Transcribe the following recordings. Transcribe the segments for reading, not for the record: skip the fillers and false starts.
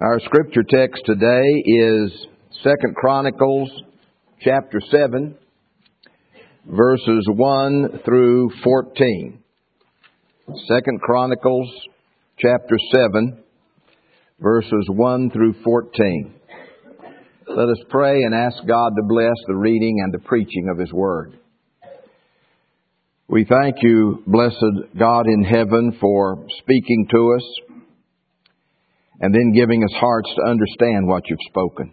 Our scripture text today is 2 Chronicles chapter 7, verses 1 through 14. 2 Chronicles chapter 7, verses 1 through 14. Let us pray and ask God to bless the reading and the preaching of His Word. We thank you, blessed God in heaven, for speaking to us and then giving us hearts to understand what you've spoken.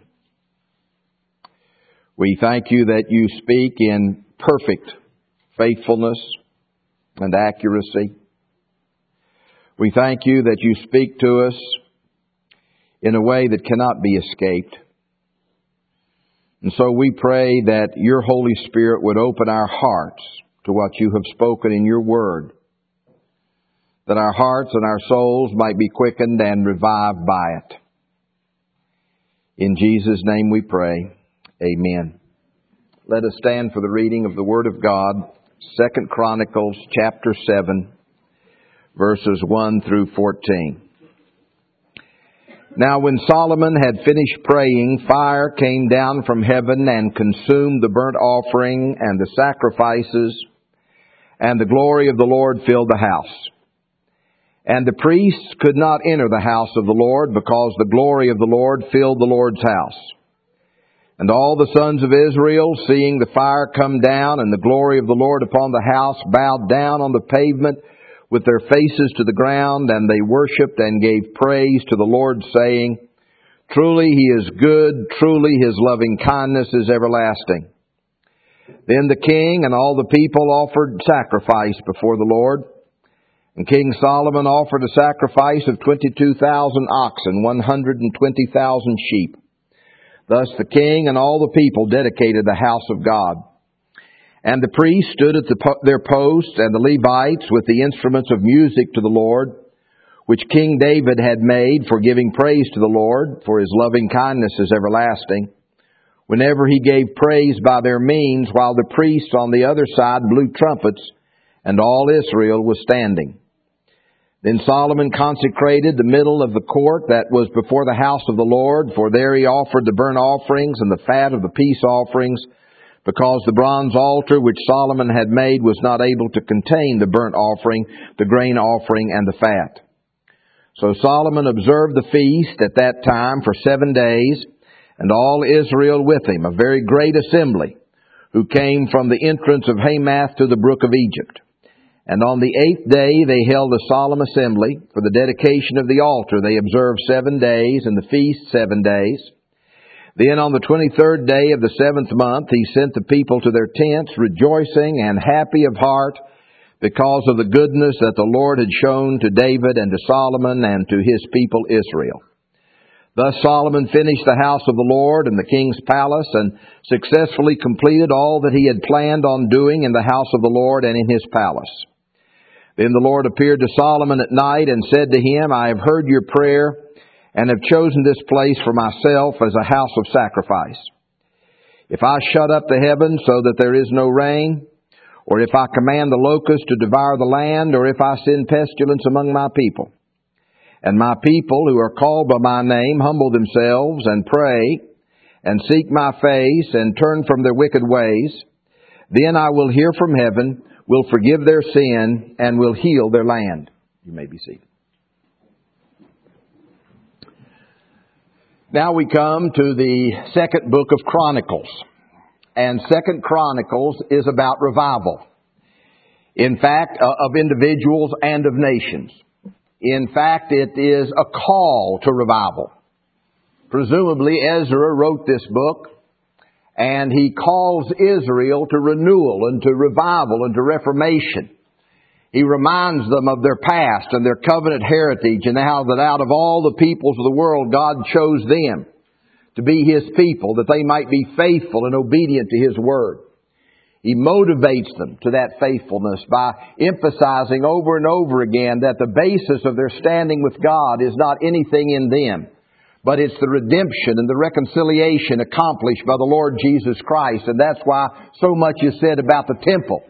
We thank you that you speak in perfect faithfulness and accuracy. We thank you that you speak to us in a way that cannot be escaped. And so we pray that your Holy Spirit would open our hearts to what you have spoken in your word, that our hearts and our souls might be quickened and revived by it. In Jesus' name we pray. Amen. Let us stand for the reading of the Word of God, 2 Chronicles chapter 7, verses 1 through 14. Now when Solomon had finished praying, fire came down from heaven and consumed the burnt offering and the sacrifices, and the glory of the Lord filled the house. And the priests could not enter the house of the Lord, because the glory of the Lord filled the Lord's house. And all the sons of Israel, seeing the fire come down and the glory of the Lord upon the house, bowed down on the pavement with their faces to the ground, and they worshipped and gave praise to the Lord, saying, Truly He is good, truly His loving kindness is everlasting. Then the king and all the people offered sacrifice before the Lord. And King Solomon offered a sacrifice of 22,000 oxen, 120,000 sheep. Thus the king and all the people dedicated the house of God. And the priests stood at their posts, and the Levites with the instruments of music to the Lord, which King David had made for giving praise to the Lord, for His loving kindness is everlasting. Whenever He gave praise by their means, while the priests on the other side blew trumpets, and all Israel was standing. Then Solomon consecrated the middle of the court that was before the house of the Lord, for there he offered the burnt offerings and the fat of the peace offerings, because the bronze altar which Solomon had made was not able to contain the burnt offering, the grain offering, and the fat. So Solomon observed the feast at that time for 7 days, and all Israel with him, a very great assembly, who came from the entrance of Hamath to the brook of Egypt. And on the 8th day they held a solemn assembly. For the dedication of the altar they observed 7 days, and the feast 7 days. Then on the 23rd day of the 7th month he sent the people to their tents, rejoicing and happy of heart, because of the goodness that the Lord had shown to David and to Solomon and to his people Israel. Thus Solomon finished the house of the Lord and the king's palace, and successfully completed all that he had planned on doing in the house of the Lord and in his palace. Then the Lord appeared to Solomon at night and said to him, I have heard your prayer and have chosen this place for myself as a house of sacrifice. If I shut up the heavens so that there is no rain, or if I command the locust to devour the land, or if I send pestilence among my people, and my people who are called by my name humble themselves and pray and seek my face and turn from their wicked ways, then I will hear from heaven, will forgive their sin, and will heal their land. You may be seated. Now we come to the second book of Chronicles. And 2 Chronicles is about revival. In fact, of individuals and of nations. In fact, it is a call to revival. Presumably Ezra wrote this book, and he calls Israel to renewal and to revival and to reformation. He reminds them of their past and their covenant heritage, and how that out of all the peoples of the world, God chose them to be His people, that they might be faithful and obedient to His word. He motivates them to that faithfulness by emphasizing over and over again that the basis of their standing with God is not anything in them, but it's the redemption and the reconciliation accomplished by the Lord Jesus Christ. And that's why so much is said about the temple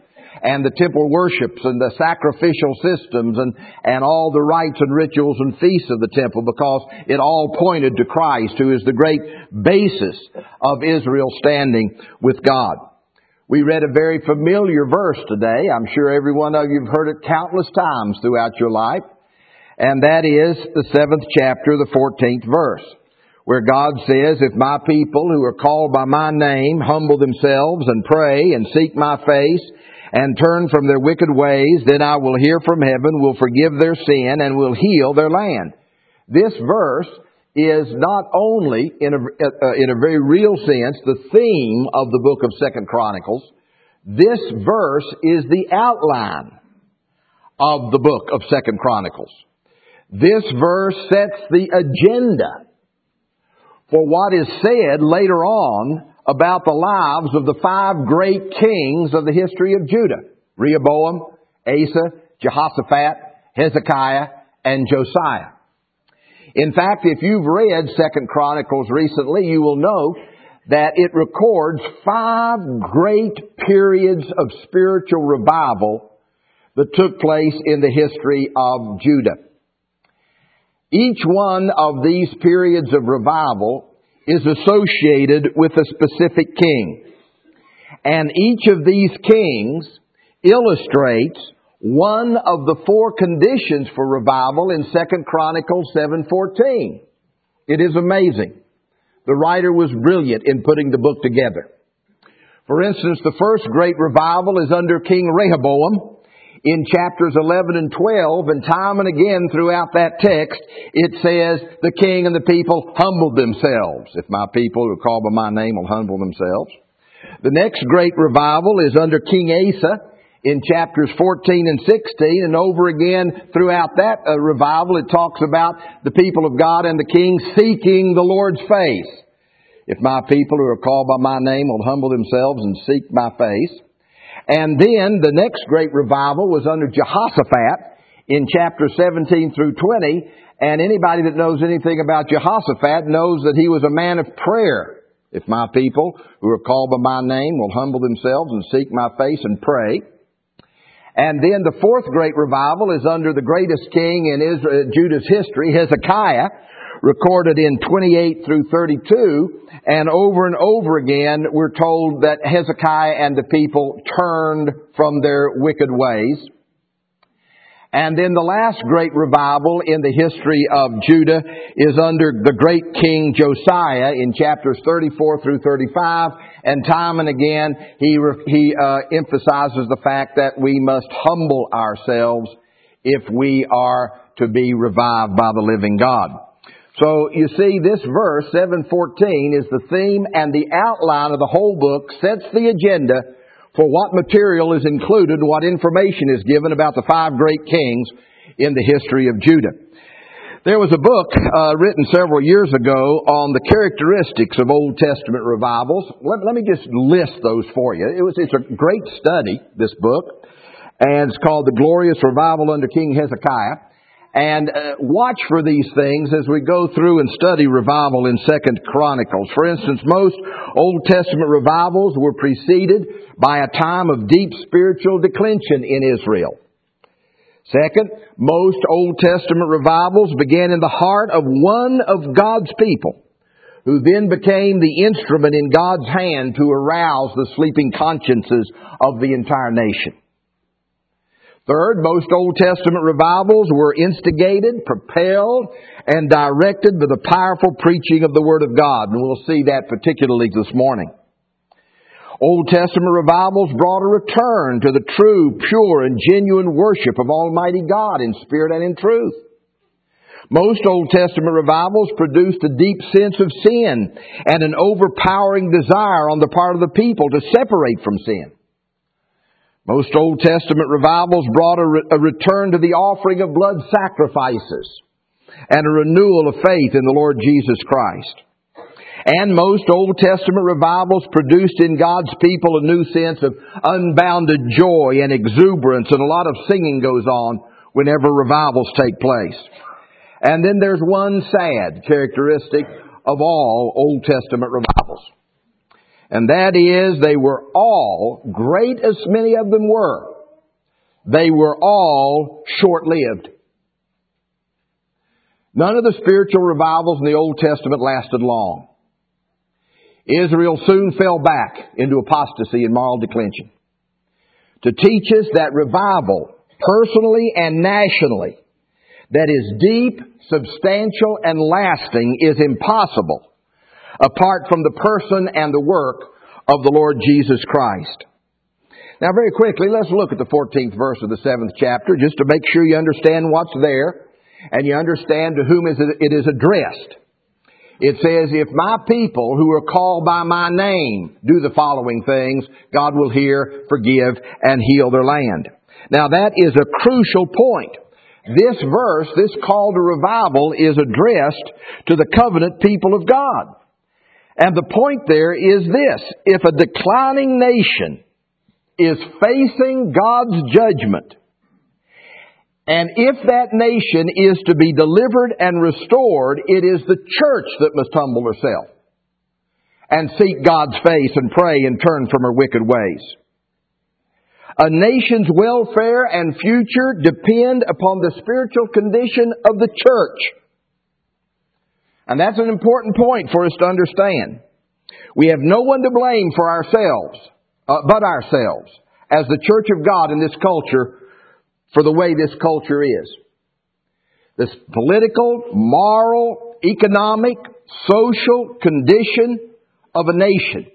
and the temple worships and the sacrificial systems and all the rites and rituals and feasts of the temple, because it all pointed to Christ, who is the great basis of Israel's standing with God. We read a very familiar verse today. I'm sure every one of you have heard it countless times throughout your life. And that is the 7th chapter, the 14th verse, where God says, "If my people who are called by my name humble themselves and pray and seek my face and turn from their wicked ways, then I will hear from heaven, will forgive their sin, and will heal their land." This verse is not only, in a very real sense, the theme of the book of 2 Chronicles. This verse is the outline of the book of 2 Chronicles. This verse sets the agenda for what is said later on about the lives of the 5 great kings of the history of Judah: Rehoboam, Asa, Jehoshaphat, Hezekiah, and Josiah. In fact, if you've read 2 Chronicles recently, you will know that it records 5 great periods of spiritual revival that took place in the history of Judah. Each one of these periods of revival is associated with a specific king. And each of these kings illustrates one of the 4 conditions for revival in 2 Chronicles 7:14. It is amazing. The writer was brilliant in putting the book together. For instance, the first great revival is under King Rehoboam in chapters 11 and 12, and time and again throughout that text, it says the king and the people humbled themselves. If my people who are called by my name will humble themselves. The next great revival is under King Asa in chapters 14 and 16, and over again throughout that revival, it talks about the people of God and the king seeking the Lord's face. If my people who are called by my name will humble themselves and seek my face. And then the next great revival was under Jehoshaphat in chapter 17 through 20. And anybody that knows anything about Jehoshaphat knows that he was a man of prayer. If my people who are called by my name will humble themselves and seek my face and pray. And then the fourth great revival is under the greatest king in Judah's history, Hezekiah, recorded in 28 through 32. And over again, we're told that Hezekiah and the people turned from their wicked ways. And then the last great revival in the history of Judah is under the great king Josiah in chapters 34 through 35. And time and again, he emphasizes the fact that we must humble ourselves if we are to be revived by the living God. So you see, this verse, 7:14, is the theme and the outline of the whole book, sets the agenda for what material is included and what information is given about the 5 great kings in the history of Judah. There was a book written several years ago on the characteristics of Old Testament revivals. Let me just list those for you. It's a great study, this book, and it's called The Glorious Revival under King Hezekiah. And watch for these things as we go through and study revival in 2 Chronicles. For instance, most Old Testament revivals were preceded by a time of deep spiritual declension in Israel. Second, most Old Testament revivals began in the heart of one of God's people, who then became the instrument in God's hand to arouse the sleeping consciences of the entire nation. Third, most Old Testament revivals were instigated, propelled, and directed by the powerful preaching of the Word of God. And we'll see that particularly this morning. Old Testament revivals brought a return to the true, pure, and genuine worship of Almighty God in spirit and in truth. Most Old Testament revivals produced a deep sense of sin and an overpowering desire on the part of the people to separate from sin. Most Old Testament revivals brought a return to the offering of blood sacrifices and a renewal of faith in the Lord Jesus Christ. And most Old Testament revivals produced in God's people a new sense of unbounded joy and exuberance, and a lot of singing goes on whenever revivals take place. And then there's one sad characteristic of all Old Testament revivals. And that is, they were all, great as many of them were, they were all short-lived. None of the spiritual revivals in the Old Testament lasted long. Israel soon fell back into apostasy and moral declension. To teach us that revival, personally and nationally, that is deep, substantial, and lasting is impossible apart from the person and the work of the Lord Jesus Christ. Now very quickly, let's look at the 14th verse of the 7th chapter just to make sure you understand what's there and you understand to whom it is addressed. It says, if my people who are called by my name do the following things, God will hear, forgive, and heal their land. Now that is a crucial point. This verse, this call to revival, is addressed to the covenant people of God. And the point there is this: if a declining nation is facing God's judgment, and if that nation is to be delivered and restored, it is the church that must humble herself and seek God's face and pray and turn from her wicked ways. A nation's welfare and future depend upon the spiritual condition of the church. And that's an important point for us to understand. We have no one to blame for ourselves, but ourselves, as the church of God in this culture, for the way this culture is. This political, moral, economic, social condition of a nation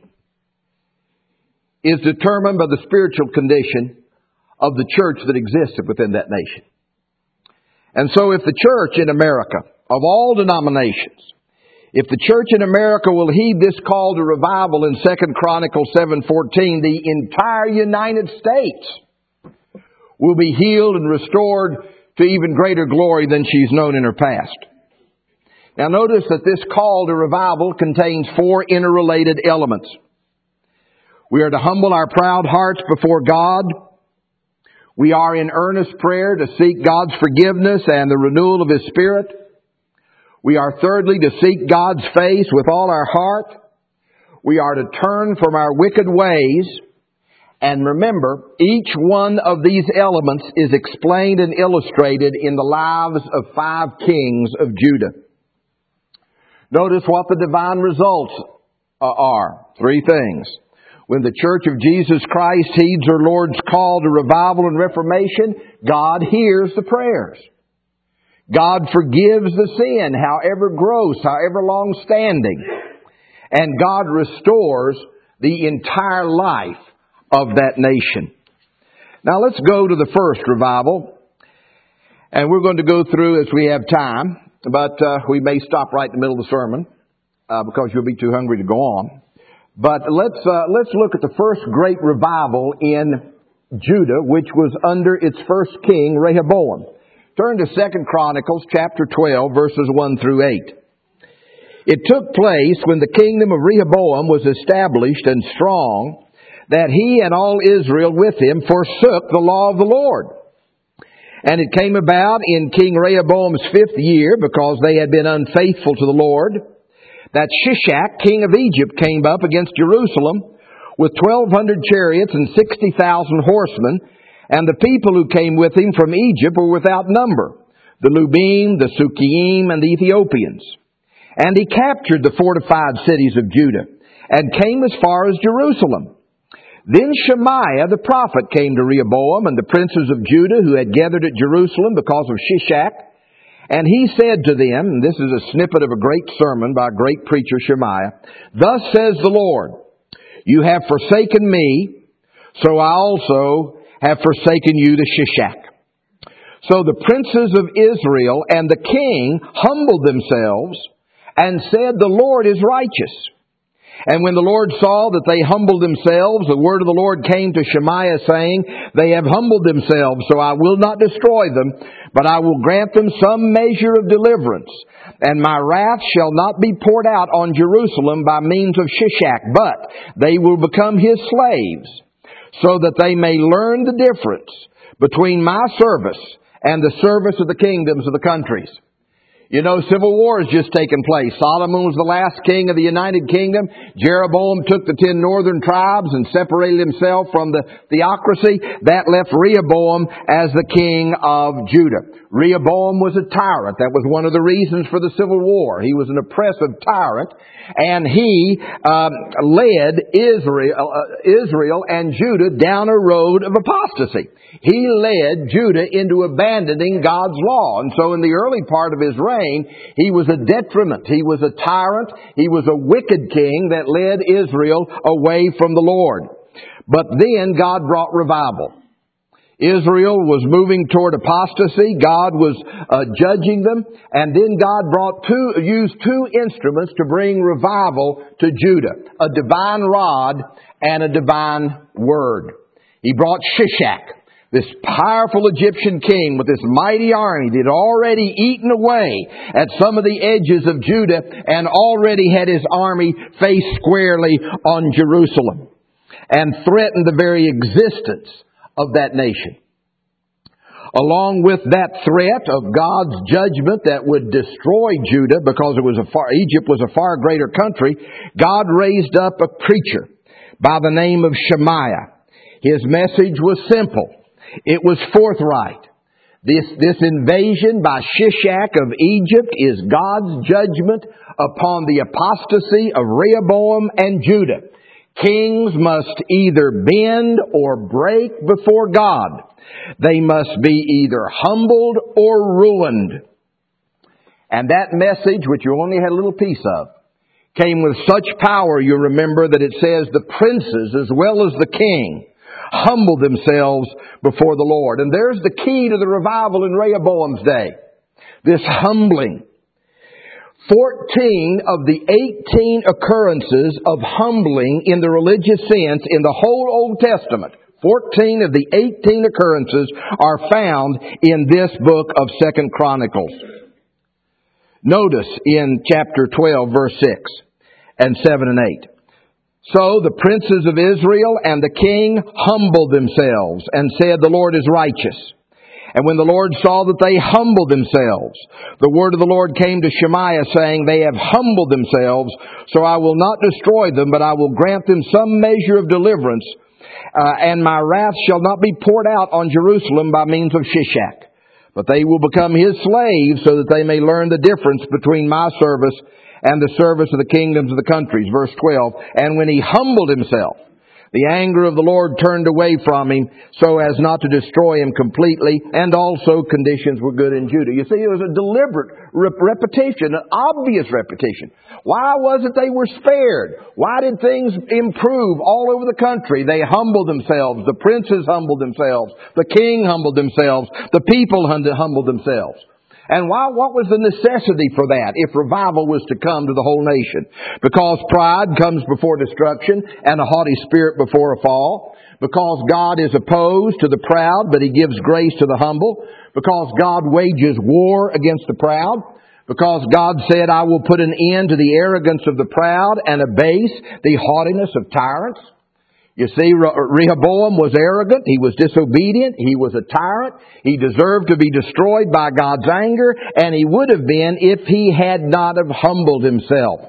is determined by the spiritual condition of the church that existed within that nation. And so if the church in America, of all denominations, if the church in America will heed this call to revival in 2 Chronicles 7:14, the entire United States will be healed and restored to even greater glory than she's known in her past. Now notice that this call to revival contains 4 interrelated elements. We are to humble our proud hearts before God. We are in earnest prayer to seek God's forgiveness and the renewal of His Spirit. We are thirdly to seek God's face with all our heart. We are to turn from our wicked ways. And remember, each one of these elements is explained and illustrated in the lives of 5 kings of Judah. Notice what the divine results are. 3 things. When the Church of Jesus Christ heeds her Lord's call to revival and reformation, God hears the prayers. God forgives the sin, however gross, however long-standing. And God restores the entire life of that nation. Now let's go to the first revival. And we're going to go through as we have time. But we may stop right in the middle of the sermon because you'll be too hungry to go on. But let's look at the first great revival in Judah, which was under its first king, Rehoboam. Turn to 2 Chronicles chapter 12, verses 1 through 8. It took place when the kingdom of Rehoboam was established and strong, that he and all Israel with him forsook the law of the Lord. And it came about in King Rehoboam's 5th year, because they had been unfaithful to the Lord, that Shishak, king of Egypt, came up against Jerusalem with 1,200 chariots and 60,000 horsemen, and the people who came with him from Egypt were without number, the Lubim, the Sukkiim, and the Ethiopians. And he captured the fortified cities of Judah, and came as far as Jerusalem. Then Shemaiah the prophet came to Rehoboam and the princes of Judah who had gathered at Jerusalem because of Shishak. And he said to them, and this is a snippet of a great sermon by a great preacher Shemaiah, "Thus says the Lord, you have forsaken me, so I also have forsaken you to Shishak." So the princes of Israel and the king humbled themselves and said, "The Lord is righteous." And when the Lord saw that they humbled themselves, the word of the Lord came to Shemaiah, saying, "They have humbled themselves, so I will not destroy them, but I will grant them some measure of deliverance. And my wrath shall not be poured out on Jerusalem by means of Shishak, but they will become his slaves, so that they may learn the difference between my service and the service of the kingdoms of the countries." You know, civil war has just taken place. Solomon was the last king of the United Kingdom. Jeroboam took the 10 northern tribes and separated himself from the theocracy. That left Rehoboam as the king of Judah. Rehoboam was a tyrant. That was one of the reasons for the civil war. He was an oppressive tyrant, and he led Israel and Judah down a road of apostasy. He led Judah into abandoning God's law. And so in the early part of his reign, he was a detriment. He was a tyrant. He was a wicked king that led Israel away from the Lord. But then God brought revival. Israel was moving toward apostasy. God was judging them. And then God used two instruments to bring revival to Judah. A divine rod and a divine word. He brought Shishak, this powerful Egyptian king with this mighty army that had already eaten away at some of the edges of Judah and already had his army faced squarely on Jerusalem and threatened the very existence of that nation. Along with that threat of God's judgment that would destroy Judah because Egypt was a far greater country, God raised up a preacher by the name of Shemaiah. His message was simple. It was forthright. This invasion by Shishak of Egypt is God's judgment upon the apostasy of Rehoboam and Judah. Kings must either bend or break before God. They must be either humbled or ruined. And that message, which you only had a little piece of, came with such power, you remember, that it says the princes as well as the king humbled themselves before the Lord. And there's the key to the revival in Rehoboam's day. This humbling. 14 of the 18 occurrences of humbling in the religious sense in the whole Old Testament, 14 of the 18 occurrences are found in this book of 2 Chronicles. Notice in chapter 12, verse 6 and 7 and 8. So the princes of Israel and the king humbled themselves and said, "The Lord is righteous." And when the Lord saw that they humbled themselves, the word of the Lord came to Shemaiah, saying, "They have humbled themselves, so I will not destroy them, but I will grant them some measure of deliverance, and my wrath shall not be poured out on Jerusalem by means of Shishak. But they will become his slaves, so that they may learn the difference between my service and the service of the kingdoms of the countries." Verse 12, "And when he humbled himself, the anger of the Lord turned away from him so as not to destroy him completely, and also conditions were good in Judah." You see, it was a deliberate repetition, an obvious repetition. Why was it they were spared? Why did things improve all over the country? They humbled themselves. The princes humbled themselves. The king humbled themselves. The people humbled themselves. And what was the necessity for that if revival was to come to the whole nation? Because pride comes before destruction and a haughty spirit before a fall. Because God is opposed to the proud, but he gives grace to the humble. Because God wages war against the proud. Because God said, "I will put an end to the arrogance of the proud and abase the haughtiness of tyrants." You see, Rehoboam was arrogant. He was disobedient. He was a tyrant. He deserved to be destroyed by God's anger, and he would have been if he had not have humbled himself.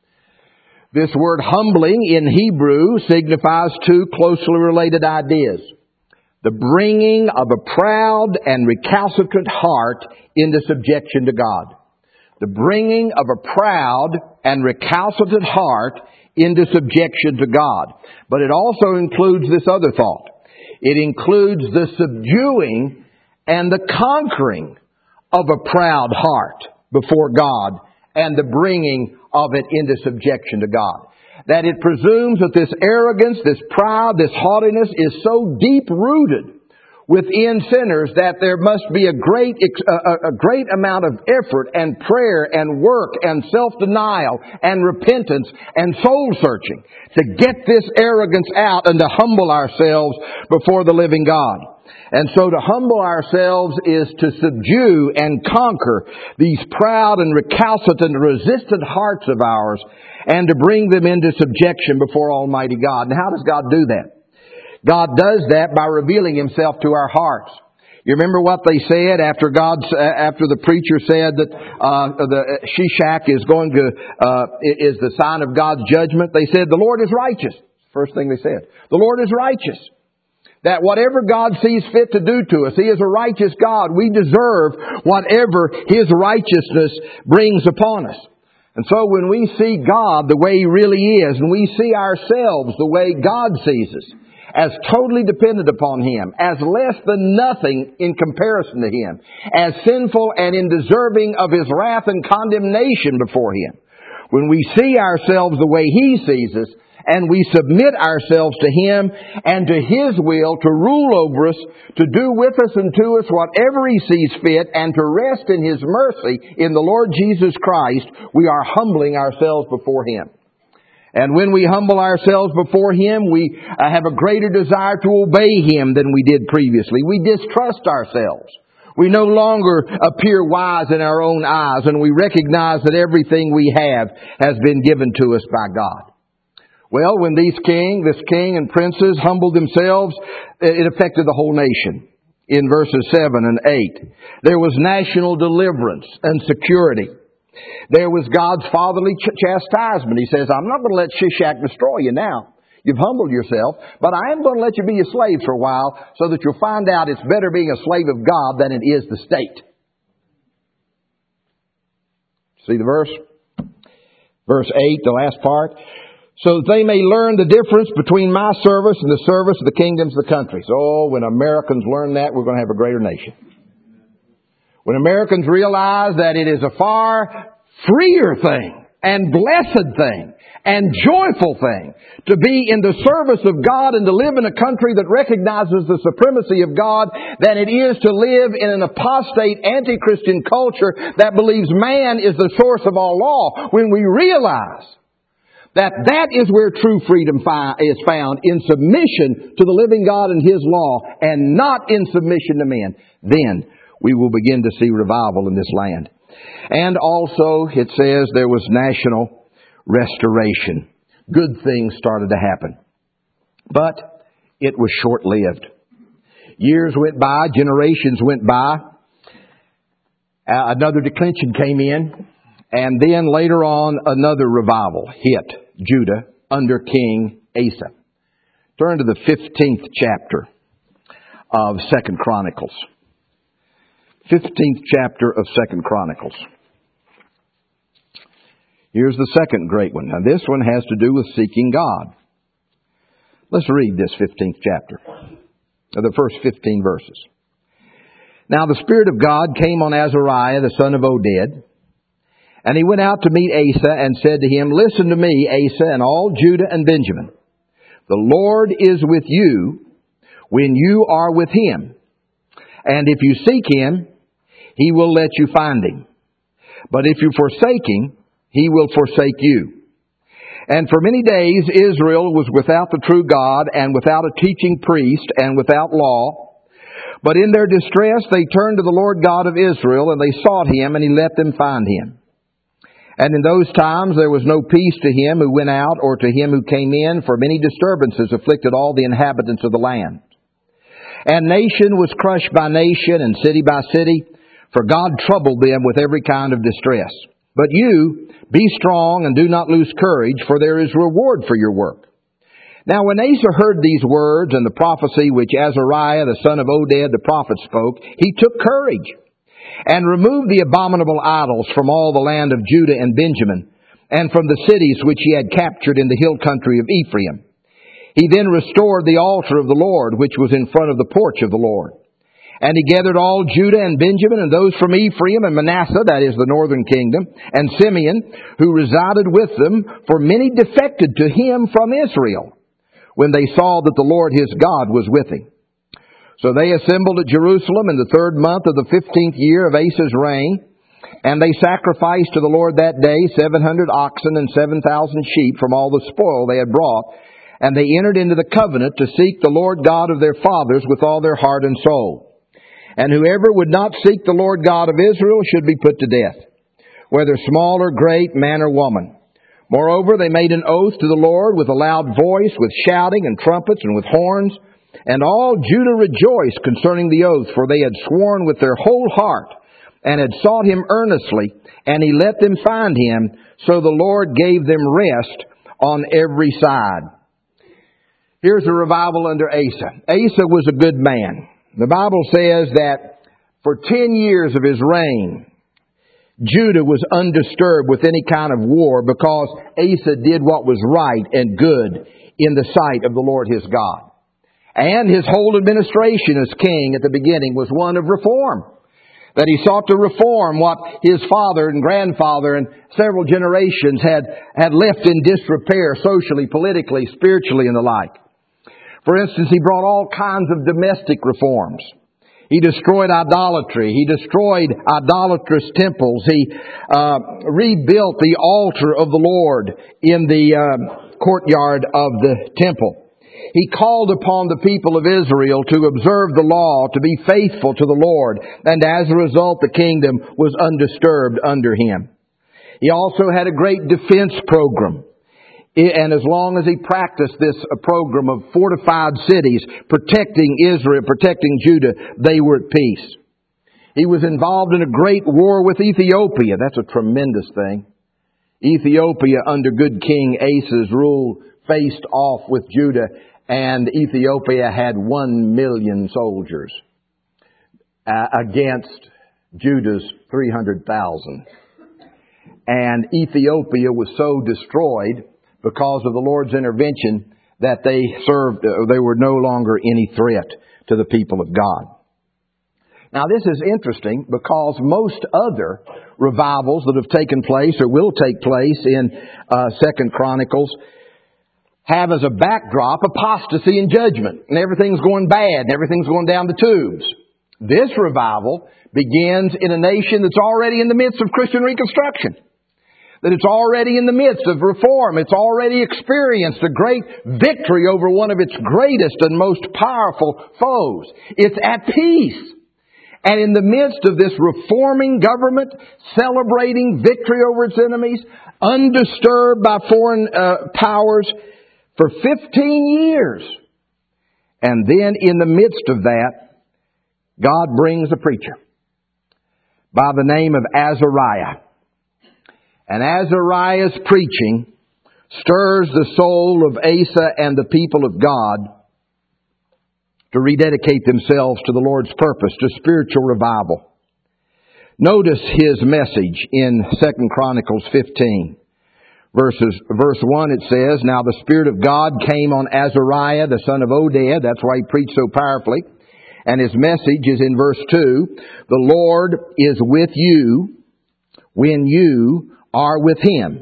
This word humbling in Hebrew signifies two closely related ideas. The bringing of a proud and recalcitrant heart into subjection to God. The bringing of a proud and recalcitrant heart into subjection to God. But it also includes this other thought. It includes the subduing and the conquering of a proud heart before God and the bringing of it into subjection to God. That it presumes that this arrogance, this pride, this haughtiness is so deep-rooted within sinners that there must be a great amount of effort and prayer and work and self-denial and repentance and soul-searching to get this arrogance out and to humble ourselves before the living God. And so to humble ourselves is to subdue and conquer these proud and recalcitrant and resistant hearts of ours and to bring them into subjection before Almighty God. And how does God do that? God does that by revealing himself to our hearts. You remember what they said after the preacher said that the Shishak is is the sign of God's judgment? They said, the Lord is righteous. First thing they said. The Lord is righteous. That whatever God sees fit to do to us, He is a righteous God. We deserve whatever His righteousness brings upon us. And so when we see God the way He really is, and we see ourselves the way God sees us, as totally dependent upon Him, as less than nothing in comparison to Him, as sinful and undeserving of His wrath and condemnation before Him. When we see ourselves the way He sees us, and we submit ourselves to Him and to His will to rule over us, to do with us and to us whatever He sees fit, and to rest in His mercy in the Lord Jesus Christ, we are humbling ourselves before Him. And when we humble ourselves before Him, we have a greater desire to obey Him than we did previously. We distrust ourselves. We no longer appear wise in our own eyes, and we recognize that everything we have has been given to us by God. Well, when this king and princes humbled themselves, it affected the whole nation. In verses 7 and 8, there was national deliverance and security. There was God's fatherly chastisement. He says, I'm not going to let Shishak destroy you now. You've humbled yourself, but I am going to let you be a slave for a while so that you'll find out it's better being a slave of God than it is the state. See the verse? Verse 8, the last part. So that they may learn the difference between my service and the service of the kingdoms of the countries. Oh, when Americans learn that, we're going to have a greater nation. When Americans realize that it is a far freer thing and blessed thing and joyful thing to be in the service of God and to live in a country that recognizes the supremacy of God than it is to live in an apostate anti-Christian culture that believes man is the source of all law. When we realize that is where true freedom is found, in submission to the living God and His law, and not in submission to men, then we will begin to see revival in this land. And also, it says there was national restoration. Good things started to happen. But it was short-lived. Years went by, generations went by. Another declension came in. And then later on, another revival hit Judah under King Asa. Turn to the 15th chapter of 2 Chronicles. 15th chapter of 2 Chronicles. Here's the second great one. Now this one has to do with seeking God. Let's read this 15th chapter, the first 15 verses. Now the Spirit of God came on Azariah, the son of Oded, and he went out to meet Asa and said to him, Listen to me, Asa, and all Judah and Benjamin. The Lord is with you when you are with Him. And if you seek Him, He will let you find Him. But if you forsake Him, He will forsake you. And for many days Israel was without the true God, and without a teaching priest, and without law. But in their distress they turned to the Lord God of Israel, and they sought Him, and He let them find Him. And in those times there was no peace to him who went out or to him who came in, for many disturbances afflicted all the inhabitants of the land. And nation was crushed by nation and city by city, for God troubled them with every kind of distress. But you, be strong and do not lose courage, for there is reward for your work. Now when Asa heard these words and the prophecy which Azariah the son of Oded the prophet spoke, he took courage and removed the abominable idols from all the land of Judah and Benjamin, and from the cities which he had captured in the hill country of Ephraim. He then restored the altar of the Lord, which was in front of the porch of the Lord. And he gathered all Judah and Benjamin, and those from Ephraim and Manasseh, that is the northern kingdom, and Simeon, who resided with them, for many defected to him from Israel, when they saw that the Lord his God was with him. So they assembled at Jerusalem in the 3rd month of the 15th year of Asa's reign, and they sacrificed to the Lord that day 700 oxen and 7,000 sheep from all the spoil they had brought, and they entered into the covenant to seek the Lord God of their fathers with all their heart and soul. And whoever would not seek the Lord God of Israel should be put to death, whether small or great, man or woman. Moreover, they made an oath to the Lord with a loud voice, with shouting and trumpets and with horns. And all Judah rejoiced concerning the oath, for they had sworn with their whole heart, and had sought him earnestly, and he let them find him. So the Lord gave them rest on every side. Here's a revival under Asa. Asa was a good man. The Bible says that for 10 years of his reign, Judah was undisturbed with any kind of war because Asa did what was right and good in the sight of the Lord his God. And his whole administration as king at the beginning was one of reform. That he sought to reform what his father and grandfather and several generations had left in disrepair socially, politically, spiritually, and the like. For instance, he brought all kinds of domestic reforms. He destroyed idolatry. He destroyed idolatrous temples. He rebuilt the altar of the Lord in the courtyard of the temple. He called upon the people of Israel to observe the law, to be faithful to the Lord, and as a result the kingdom was undisturbed under him. He also had a great defense program. And as long as he practiced this program of fortified cities, protecting Israel, protecting Judah, they were at peace. He was involved in a great war with Ethiopia. That's a tremendous thing. Ethiopia, under good King Asa's rule, faced off with Judah, and Ethiopia had 1 million soldiers against Judah's 300,000. And Ethiopia was so destroyed because of the Lord's intervention that they were no longer any threat to the people of God. Now this is interesting because most other revivals that have taken place or will take place in 2 Chronicles have as a backdrop apostasy and judgment, and everything's going bad and everything's going down the tubes. This revival begins in a nation that's already in the midst of Christian reconstruction. That it's already in the midst of reform. It's already experienced a great victory over one of its greatest and most powerful foes. It's at peace. And in the midst of this reforming government, celebrating victory over its enemies, undisturbed by foreign powers for 15 years. And then in the midst of that, God brings a preacher by the name of Azariah. And Azariah's preaching stirs the soul of Asa and the people of God to rededicate themselves to the Lord's purpose, to spiritual revival. Notice his message in 2 Chronicles 15. Verse 1 it says, "Now the Spirit of God came on Azariah, the son of Oded." That's why he preached so powerfully. And his message is in verse 2, "The Lord is with you when you are with him.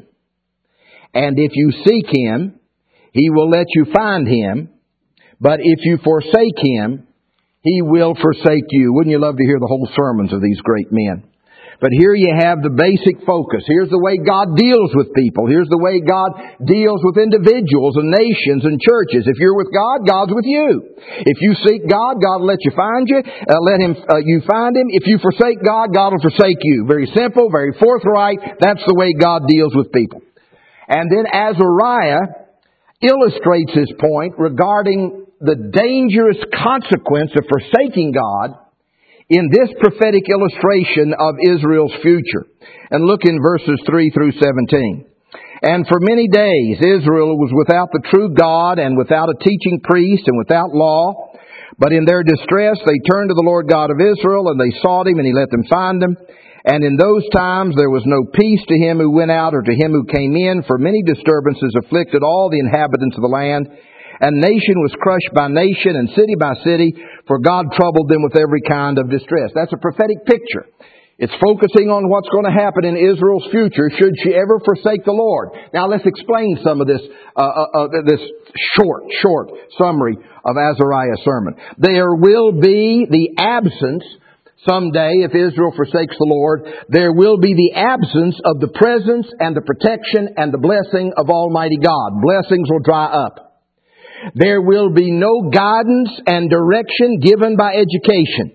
And if you seek him, he will let you find him. But if you forsake him, he will forsake you." Wouldn't you love to hear the whole sermons of these great men? But here you have the basic focus. Here's the way God deals with people. Here's the way God deals with individuals and nations and churches. If you're with God, God's with you. If you seek God, God will let you find you. You find him. If you forsake God, God will forsake you. Very simple, very forthright. That's the way God deals with people. And then Azariah illustrates his point regarding the dangerous consequence of forsaking God in this prophetic illustration of Israel's future. And look in verses 3 through 17. "And for many days Israel was without the true God, and without a teaching priest, and without law. But in their distress they turned to the Lord God of Israel, and they sought him, and he let them find him. And in those times there was no peace to him who went out or to him who came in, for many disturbances afflicted all the inhabitants of the land. And nation was crushed by nation, and city by city, for God troubled them with every kind of distress." That's a prophetic picture. It's focusing on what's going to happen in Israel's future should she ever forsake the Lord. Now let's explain some of this, this short summary of Azariah's sermon. There will be the absence someday, if Israel forsakes the Lord, there will be the absence of the presence and the protection and the blessing of Almighty God. Blessings will dry up. There will be no guidance and direction given by education.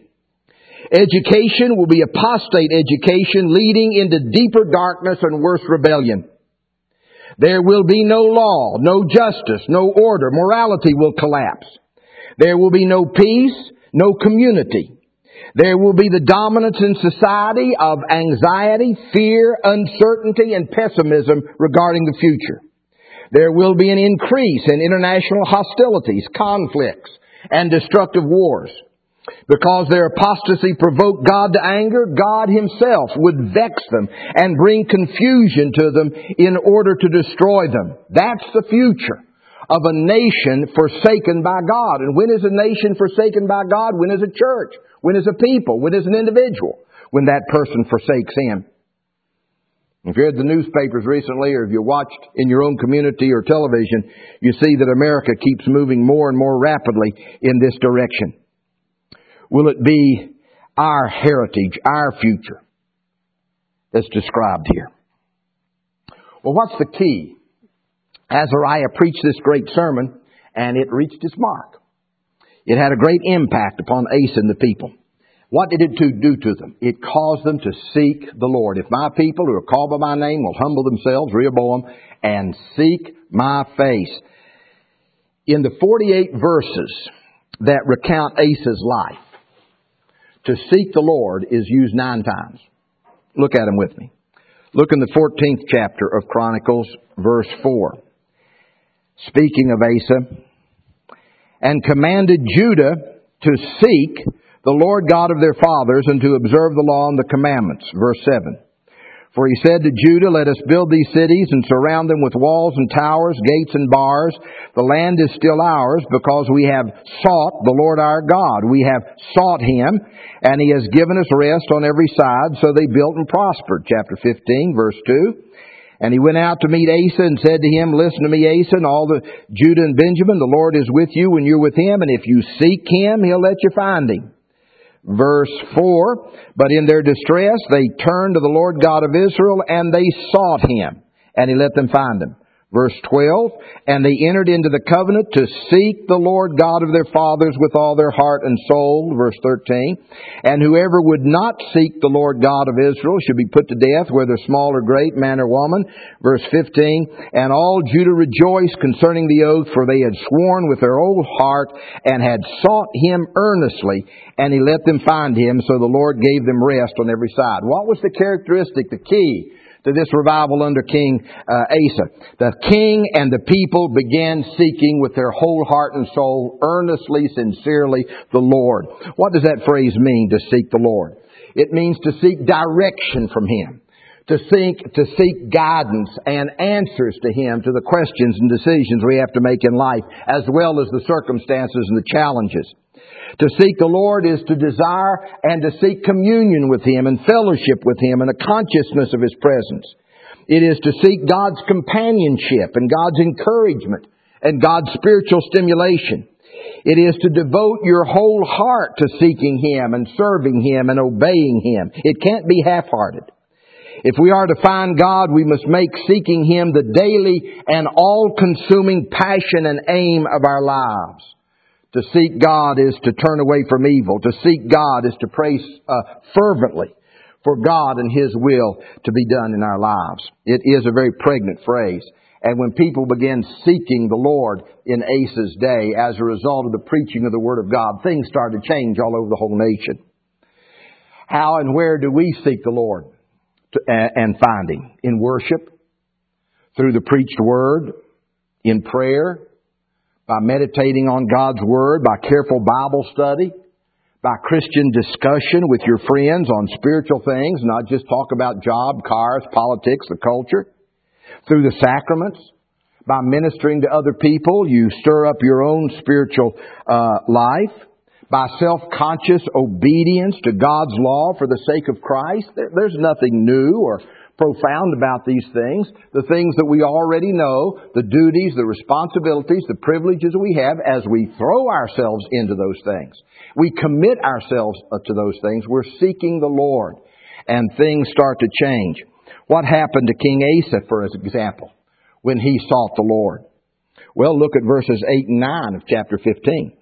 Education will be apostate education, leading into deeper darkness and worse rebellion. There will be no law, no justice, no order. Morality will collapse. There will be no peace, no community. There will be the dominance in society of anxiety, fear, uncertainty, and pessimism regarding the future. There will be an increase in international hostilities, conflicts, and destructive wars. Because their apostasy provoked God to anger, God Himself would vex them and bring confusion to them in order to destroy them. That's the future of a nation forsaken by God. And when is a nation forsaken by God? When is a church? When is a people? When is an individual? When that person forsakes Him. If you read the newspapers recently, or if you watched in your own community or television, you see that America keeps moving more and more rapidly in this direction. Will it be our heritage, our future that's described here? Well, what's the key? Azariah preached this great sermon, and it reached its mark. It had a great impact upon Asa and the people. What did it do to them? It caused them to seek the Lord. If my people who are called by my name will humble themselves, Rehoboam, and seek my face. In the 48 verses that recount Asa's life, to seek the Lord is used 9 times. Look at them with me. Look in the 14th chapter of Chronicles, verse 4. Speaking of Asa, and commanded Judah to seek the Lord God of their fathers and to observe the law and the commandments. Verse 7. For he said to Judah, let us build these cities and surround them with walls and towers, gates and bars. The land is still ours because we have sought the Lord our God. We have sought Him, and He has given us rest on every side. So they built and prospered. Chapter 15, verse 2. And he went out to meet Asa and said to him, listen to me, Asa, and all the Judah and Benjamin. The Lord is with you when you're with Him, and if you seek Him, He'll let you find Him. Verse 4, but in their distress they turned to the Lord God of Israel, and they sought Him, and He let them find Him. Verse 12, and they entered into the covenant to seek the Lord God of their fathers with all their heart and soul. Verse 13, and whoever would not seek the Lord God of Israel should be put to death, whether small or great, man or woman. Verse 15, and all Judah rejoiced concerning the oath, for they had sworn with their whole heart and had sought Him earnestly, and He let them find Him, so the Lord gave them rest on every side. What was the characteristic, the key to this revival under King Asa? The king and the people began seeking with their whole heart and soul, earnestly, sincerely, the Lord. What does that phrase mean, to seek the Lord? It means to seek direction from Him, to seek guidance and answers to Him to the questions and decisions we have to make in life, as well as the circumstances and the challenges. To seek the Lord is to desire and to seek communion with Him and fellowship with Him and a consciousness of His presence. It is to seek God's companionship and God's encouragement and God's spiritual stimulation. It is to devote your whole heart to seeking Him and serving Him and obeying Him. It can't be half-hearted. If we are to find God, we must make seeking Him the daily and all-consuming passion and aim of our lives. To seek God is to turn away from evil. To seek God is to pray fervently for God and His will to be done in our lives. It is a very pregnant phrase. And when people began seeking the Lord in Asa's day, as a result of the preaching of the Word of God, things started to change all over the whole nation. How and where do we seek the Lord and find Him? In worship, through the preached Word, in prayer, by meditating on God's Word, by careful Bible study, by Christian discussion with your friends on spiritual things, not just talk about job, cars, politics, the culture. Through the sacraments, by ministering to other people, you stir up your own spiritual life. By self-conscious obedience to God's law for the sake of Christ. There's nothing new or profound about these things. The things that we already know, the duties, the responsibilities, the privileges we have as we throw ourselves into those things. We commit ourselves to those things. We're seeking the Lord, and things start to change. What happened to King Asa, for example, when he sought the Lord? Well, look at verses 8 and 9 of chapter 15.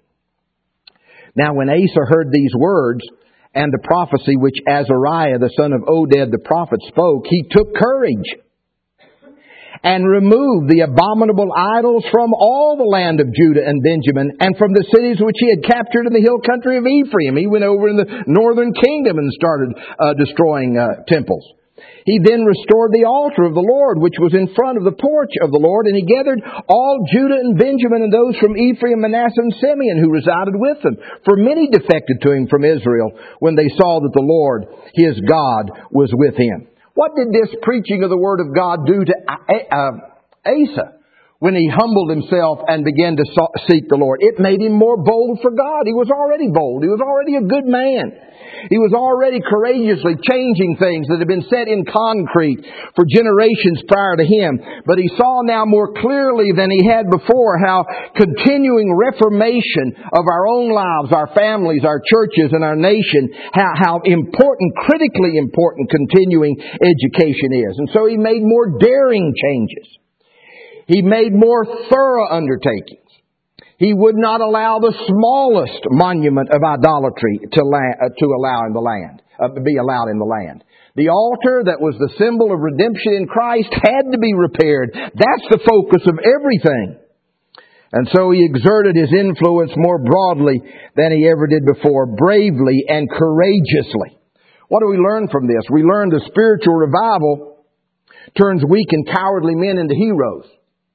Now when Asa heard these words, and the prophecy which Azariah the son of Oded the prophet spoke, he took courage and removed the abominable idols from all the land of Judah and Benjamin, and from the cities which he had captured in the hill country of Ephraim. He went over in the northern kingdom and started destroying temples. He then restored the altar of the Lord, which was in front of the porch of the Lord, and he gathered all Judah and Benjamin and those from Ephraim, Manasseh, and Simeon who resided with them. For many defected to him from Israel when they saw that the Lord, his God, was with him. What did this preaching of the Word of God do to Asa when he humbled himself and began to seek the Lord? It made him more bold for God. He was already bold. He was already a good man. He was already courageously changing things that had been set in concrete for generations prior to him. But he saw now more clearly than he had before how continuing reformation of our own lives, our families, our churches, and our nation, how important, critically important continuing education is. And so he made more daring changes. He made more thorough undertakings. He would not allow the smallest monument of idolatry to allow in the land, be allowed in the land. The altar that was the symbol of redemption in Christ had to be repaired. That's the focus of everything. And so he exerted his influence more broadly than he ever did before, bravely and courageously. What do we learn from this? We learn the spiritual revival turns weak and cowardly men into heroes.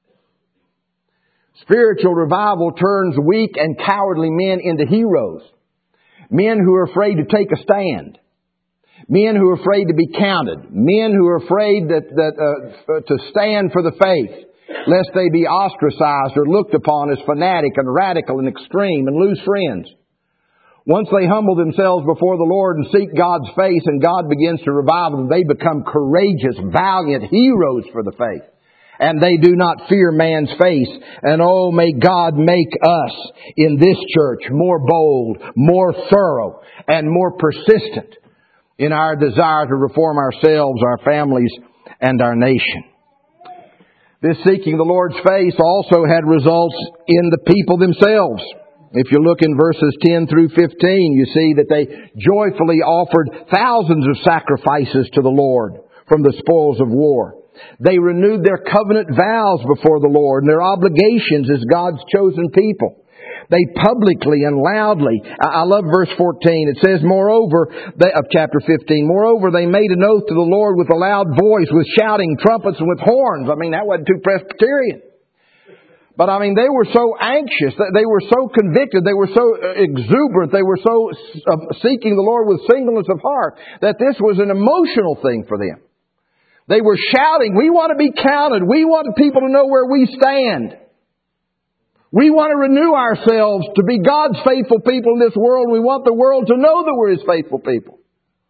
Spiritual revival turns weak and cowardly men into heroes. Men who are afraid to take a stand. Men who are afraid to be counted. Men who are afraid to stand for the faith, lest they be ostracized or looked upon as fanatic and radical and extreme and lose friends. Once they humble themselves before the Lord and seek God's face and God begins to revive them, they become courageous, valiant heroes for the faith. And they do not fear man's face. And oh, may God make us in this church more bold, more thorough, and more persistent in our desire to reform ourselves, our families, and our nation. This seeking the Lord's face also had results in the people themselves. If you look in verses 10 through 15, you see that they joyfully offered thousands of sacrifices to the Lord from the spoils of war. They renewed their covenant vows before the Lord and their obligations as God's chosen people. They publicly and loudly, I love verse 14, it says, moreover, of chapter 15, moreover, they made an oath to the Lord with a loud voice, with shouting, trumpets, and with horns. I mean, that wasn't too Presbyterian. But I mean, they were so anxious, they were so convicted, they were so exuberant, they were so seeking the Lord with singleness of heart, that this was an emotional thing for them. They were shouting, we want to be counted. We want people to know where we stand. We want to renew ourselves to be God's faithful people in this world. We want the world to know that we're His faithful people.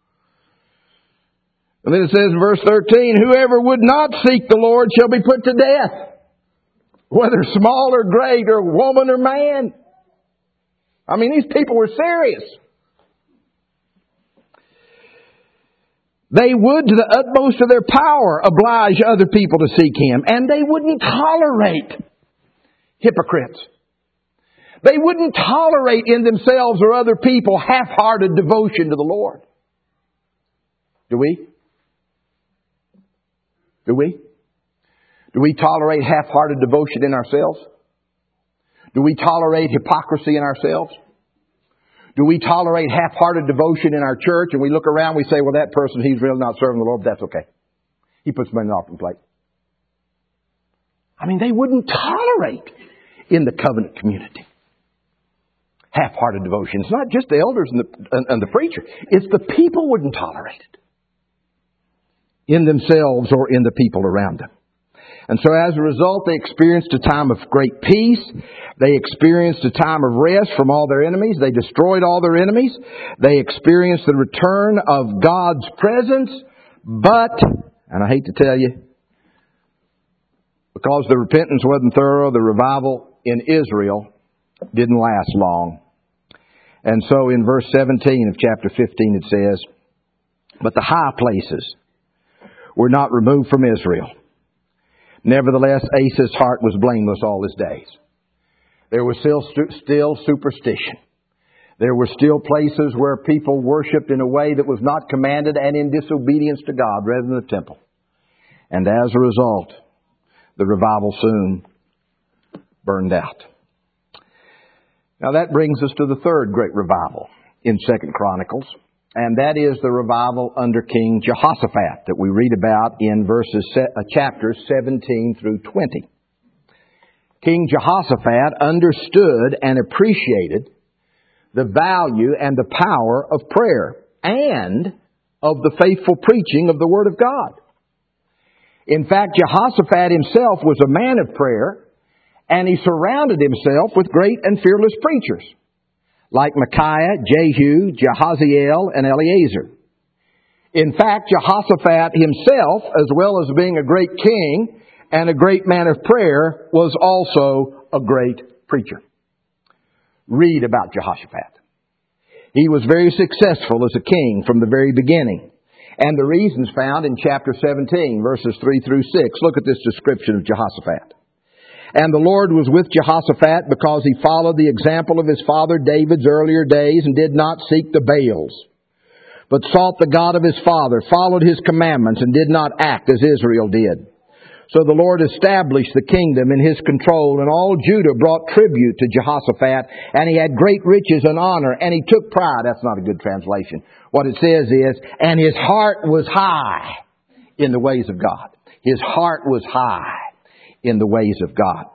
And then it says in verse 13, whoever would not seek the Lord shall be put to death, whether small or great, or woman or man. I mean, these people were serious. They would, to the utmost of their power, oblige other people to seek Him. And they wouldn't tolerate hypocrites. They wouldn't tolerate in themselves or other people half-hearted devotion to the Lord. Do we? Do we? Do we tolerate half-hearted devotion in ourselves? Do we tolerate hypocrisy in ourselves? Do we tolerate half-hearted devotion in our church and we look around and we say, well, that person, he's really not serving the Lord, but that's okay. He puts money in the offering plate. I mean, they wouldn't tolerate in the covenant community half-hearted devotion. It's not just the elders and the preacher. It's the people wouldn't tolerate it in themselves or in the people around them. And so as a result, they experienced a time of great peace. They experienced a time of rest from all their enemies. They destroyed all their enemies. They experienced the return of God's presence. But, and I hate to tell you, because the repentance wasn't thorough, the revival in Israel didn't last long. And so in verse 17 of chapter 15 it says, but the high places were not removed from Israel. Nevertheless, Asa's heart was blameless all his days. There was still superstition. There were still places where people worshipped in a way that was not commanded and in disobedience to God rather than the temple. And as a result, the revival soon burned out. Now that brings us to the third great revival in 2 Chronicles, and that is the revival under King Jehoshaphat that we read about in chapters 17 through 20. King Jehoshaphat understood and appreciated the value and the power of prayer and of the faithful preaching of the Word of God. In fact, Jehoshaphat himself was a man of prayer, and he surrounded himself with great and fearless preachers, like Micaiah, Jehu, Jehaziel, and Eleazar. In fact, Jehoshaphat himself, as well as being a great king and a great man of prayer, was also a great preacher. Read about Jehoshaphat. He was very successful as a king from the very beginning. And the reasons found in chapter 17, verses 3 through 6. Look at this description of Jehoshaphat. And the Lord was with Jehoshaphat because he followed the example of his father David's earlier days and did not seek the Baals, but sought the God of his father, followed his commandments, and did not act as Israel did. So the Lord established the kingdom in his control, and all Judah brought tribute to Jehoshaphat, and he had great riches and honor, and he took pride. That's not a good translation. What it says is, and his heart was high in the ways of God. His heart was high in the ways of God.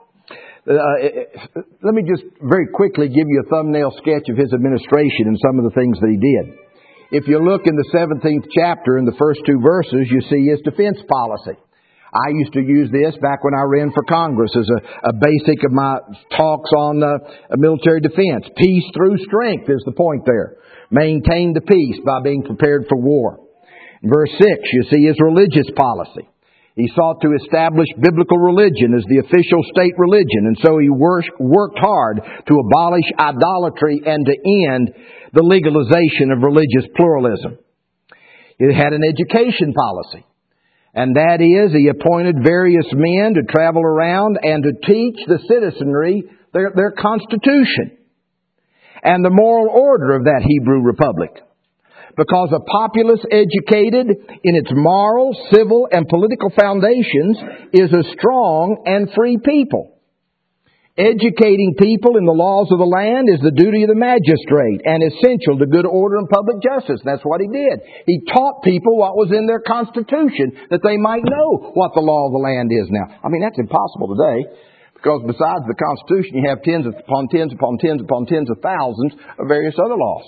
Let me just very quickly give you a thumbnail sketch of his administration and some of the things that he did. If you look in the 17th chapter, in the first two verses, you see his defense policy. I used to use this back when I ran for Congress as a basic of my talks on military defense. Peace through strength is the point there. Maintain the peace by being prepared for war. In verse 6, you see his religious policy. He sought to establish biblical religion as the official state religion, and so he worked hard to abolish idolatry and to end the legalization of religious pluralism. He had an education policy, and that is he appointed various men to travel around and to teach the citizenry their constitution and the moral order of that Hebrew republic. Because a populace educated in its moral, civil, and political foundations is a strong and free people. Educating people in the laws of the land is the duty of the magistrate and essential to good order and public justice. That's what he did. He taught people what was in their constitution, that they might know what the law of the land is now. I mean, that's impossible today, because besides the Constitution, you have tens upon tens upon tens upon tens of thousands of various other laws.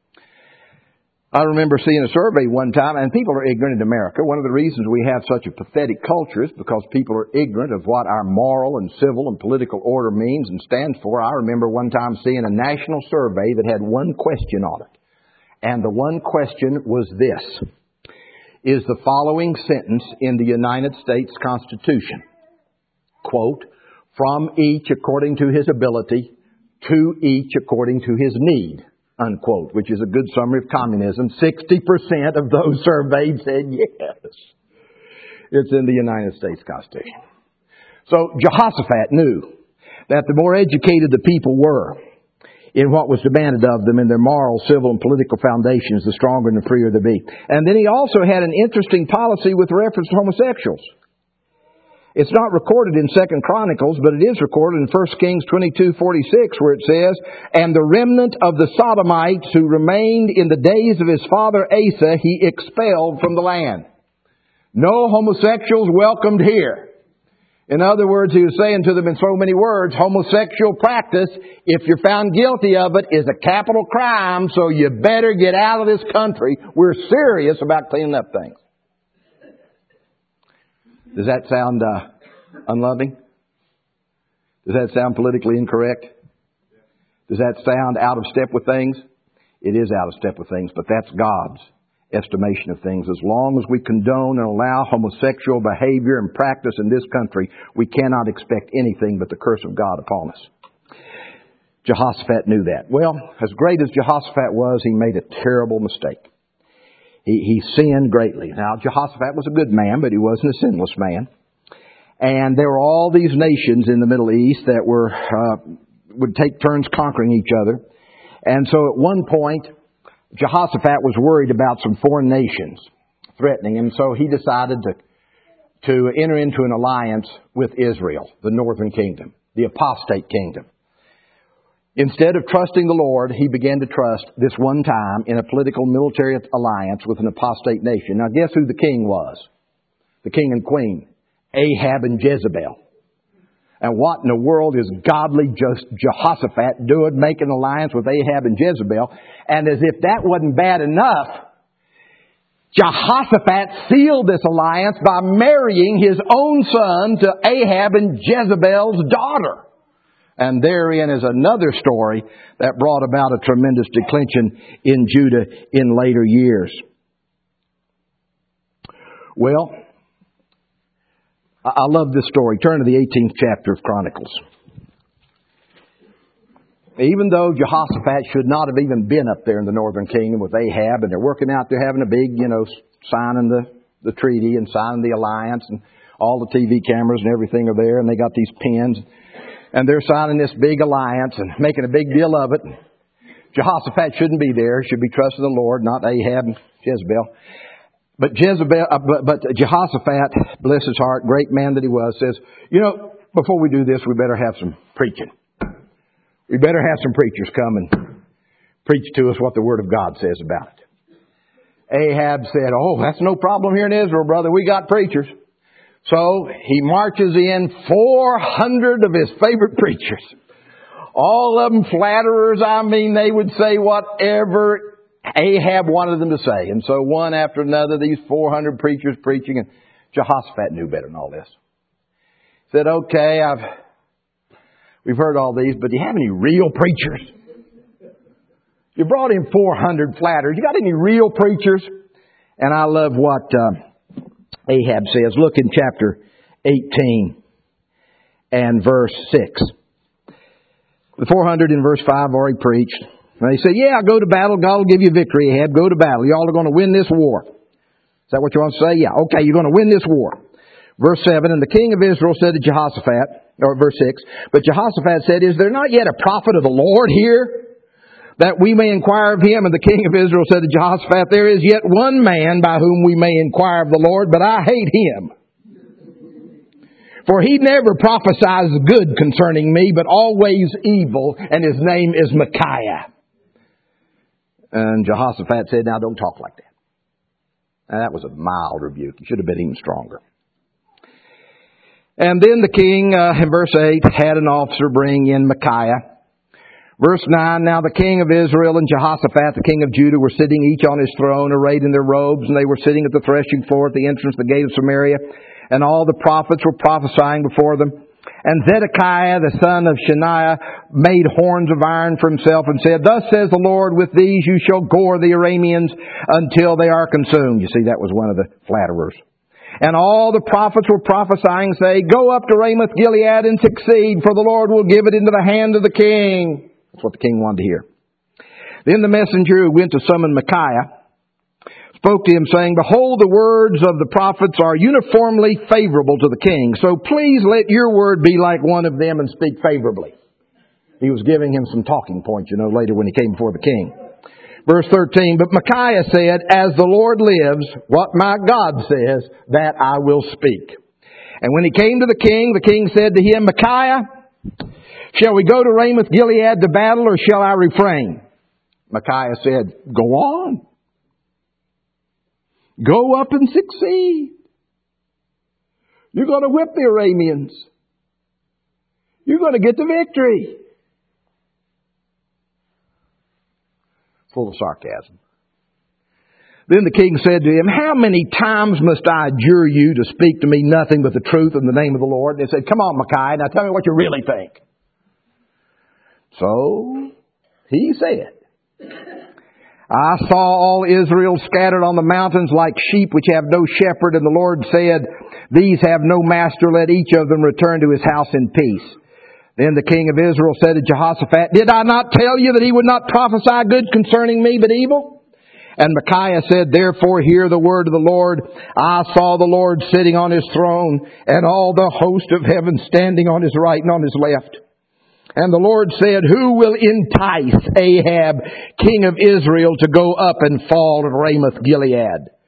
I remember seeing a survey one time, and people are ignorant in America. One of the reasons we have such a pathetic culture is because people are ignorant of what our moral and civil and political order means and stands for. I remember one time seeing a national survey that had one question on it. And the one question was this: is the following sentence in the United States Constitution, quote, from each according to his ability, to each according to his need, unquote, which is a good summary of communism. 60% of those surveyed said yes. It's in the United States Constitution. So Jehoshaphat knew that the more educated the people were in what was demanded of them in their moral, civil, and political foundations, the stronger and the freer they be. And then he also had an interesting policy with reference to homosexuals. It's not recorded in 2 Chronicles, but it is recorded in 1 Kings 22:46, where it says, and the remnant of the Sodomites who remained in the days of his father Asa, he expelled from the land. No homosexuals welcomed here. In other words, he was saying to them in so many words, homosexual practice, if you're found guilty of it, is a capital crime, so you better get out of this country. We're serious about cleaning up things. Does that sound unloving? Does that sound politically incorrect? Does that sound out of step with things? It is out of step with things, but that's God's estimation of things. As long as we condone and allow homosexual behavior and practice in this country, we cannot expect anything but the curse of God upon us. Jehoshaphat knew that. Well, as great as Jehoshaphat was, he made a terrible mistake. He sinned greatly. Now, Jehoshaphat was a good man, but he wasn't a sinless man. And there were all these nations in the Middle East that would take turns conquering each other. And so at one point, Jehoshaphat was worried about some foreign nations threatening him, so he decided to enter into an alliance with Israel, the northern kingdom, the apostate kingdom. Instead of trusting the Lord, he began to trust this one time in a political military alliance with an apostate nation. Now guess who the king was? The king and queen, Ahab and Jezebel. And what in the world is godly Jehoshaphat doing, making an alliance with Ahab and Jezebel? And as if that wasn't bad enough, Jehoshaphat sealed this alliance by marrying his own son to Ahab and Jezebel's daughter. And therein is another story that brought about a tremendous declension in Judah in later years. Well, I love this story. Turn to the 18th chapter of Chronicles. Even though Jehoshaphat should not have even been up there in the northern kingdom with Ahab, and they're working out there having a big, signing the treaty and signing the alliance, and all the TV cameras and everything are there, and they got these pens, and they're signing this big alliance and making a big deal of it. Jehoshaphat shouldn't be there. He should be trusting the Lord, not Ahab and Jezebel. But Jehoshaphat, bless his heart, great man that he was, says, before we do this, we better have some preaching. We better have some preachers come and preach to us what the Word of God says about it. Ahab said, that's no problem here in Israel, brother. We got preachers. So he marches in 400 of his favorite preachers. All of them flatterers. They would say whatever Ahab wanted them to say. And so one after another, these 400 preachers preaching, and Jehoshaphat knew better than all this. He said, okay, we've heard all these, but do you have any real preachers? You brought in 400 flatterers. You got any real preachers? And I love what Ahab says. Look in chapter 18 and verse 6. The 400 in verse 5 already preached. And they say, go to battle. God will give you victory, Ahab. Go to battle. Y'all are going to win this war. Is that what you want to say? Yeah. Okay, you're going to win this war. Verse 7, and the king of Israel said to Jehoshaphat, or verse 6, but Jehoshaphat said, is there not yet a prophet of the Lord here, that we may inquire of him? And the king of Israel said to Jehoshaphat, there is yet one man by whom we may inquire of the Lord, but I hate him. For he never prophesies good concerning me, but always evil, and his name is Micaiah. And Jehoshaphat said, now don't talk like that. Now, that was a mild rebuke. It should have been even stronger. And then the king, in verse 8, had an officer bring in Micaiah. Verse 9, now the king of Israel and Jehoshaphat, the king of Judah, were sitting each on his throne, arrayed in their robes, and they were sitting at the threshing floor at the entrance of the gate of Samaria. And all the prophets were prophesying before them. And Zedekiah, the son of Shaniah, made horns of iron for himself and said, thus says the Lord, with these you shall gore the Arameans until they are consumed. You see, that was one of the flatterers. And all the prophets were prophesying, say, go up to Ramoth Gilead and succeed, for the Lord will give it into the hand of the king. That's what the king wanted to hear. Then the messenger who went to summon Micaiah spoke to him, saying, behold, the words of the prophets are uniformly favorable to the king. So please let your word be like one of them and speak favorably. He was giving him some talking points, later when he came before the king. Verse 13, but Micaiah said, as the Lord lives, what my God says, that I will speak. And when he came to the king said to him, Micaiah, shall we go to Ramoth Gilead to battle, or shall I refrain? Micaiah said, go on. Go up and succeed. You're going to whip the Arameans. You're going to get the victory. Full of sarcasm. Then the king said to him, how many times must I adjure you to speak to me nothing but the truth in the name of the Lord? And he said, come on, Micaiah, now tell me what you really think. So he said, I saw all Israel scattered on the mountains like sheep which have no shepherd. And the Lord said, these have no master. Let each of them return to his house in peace. Then the king of Israel said to Jehoshaphat, did I not tell you that he would not prophesy good concerning me, but evil? And Micaiah said, therefore hear the word of the Lord. I saw the Lord sitting on his throne, and all the host of heaven standing on his right and on his left. And the Lord said, who will entice Ahab, king of Israel, to go up and fall at Ramoth Gilead?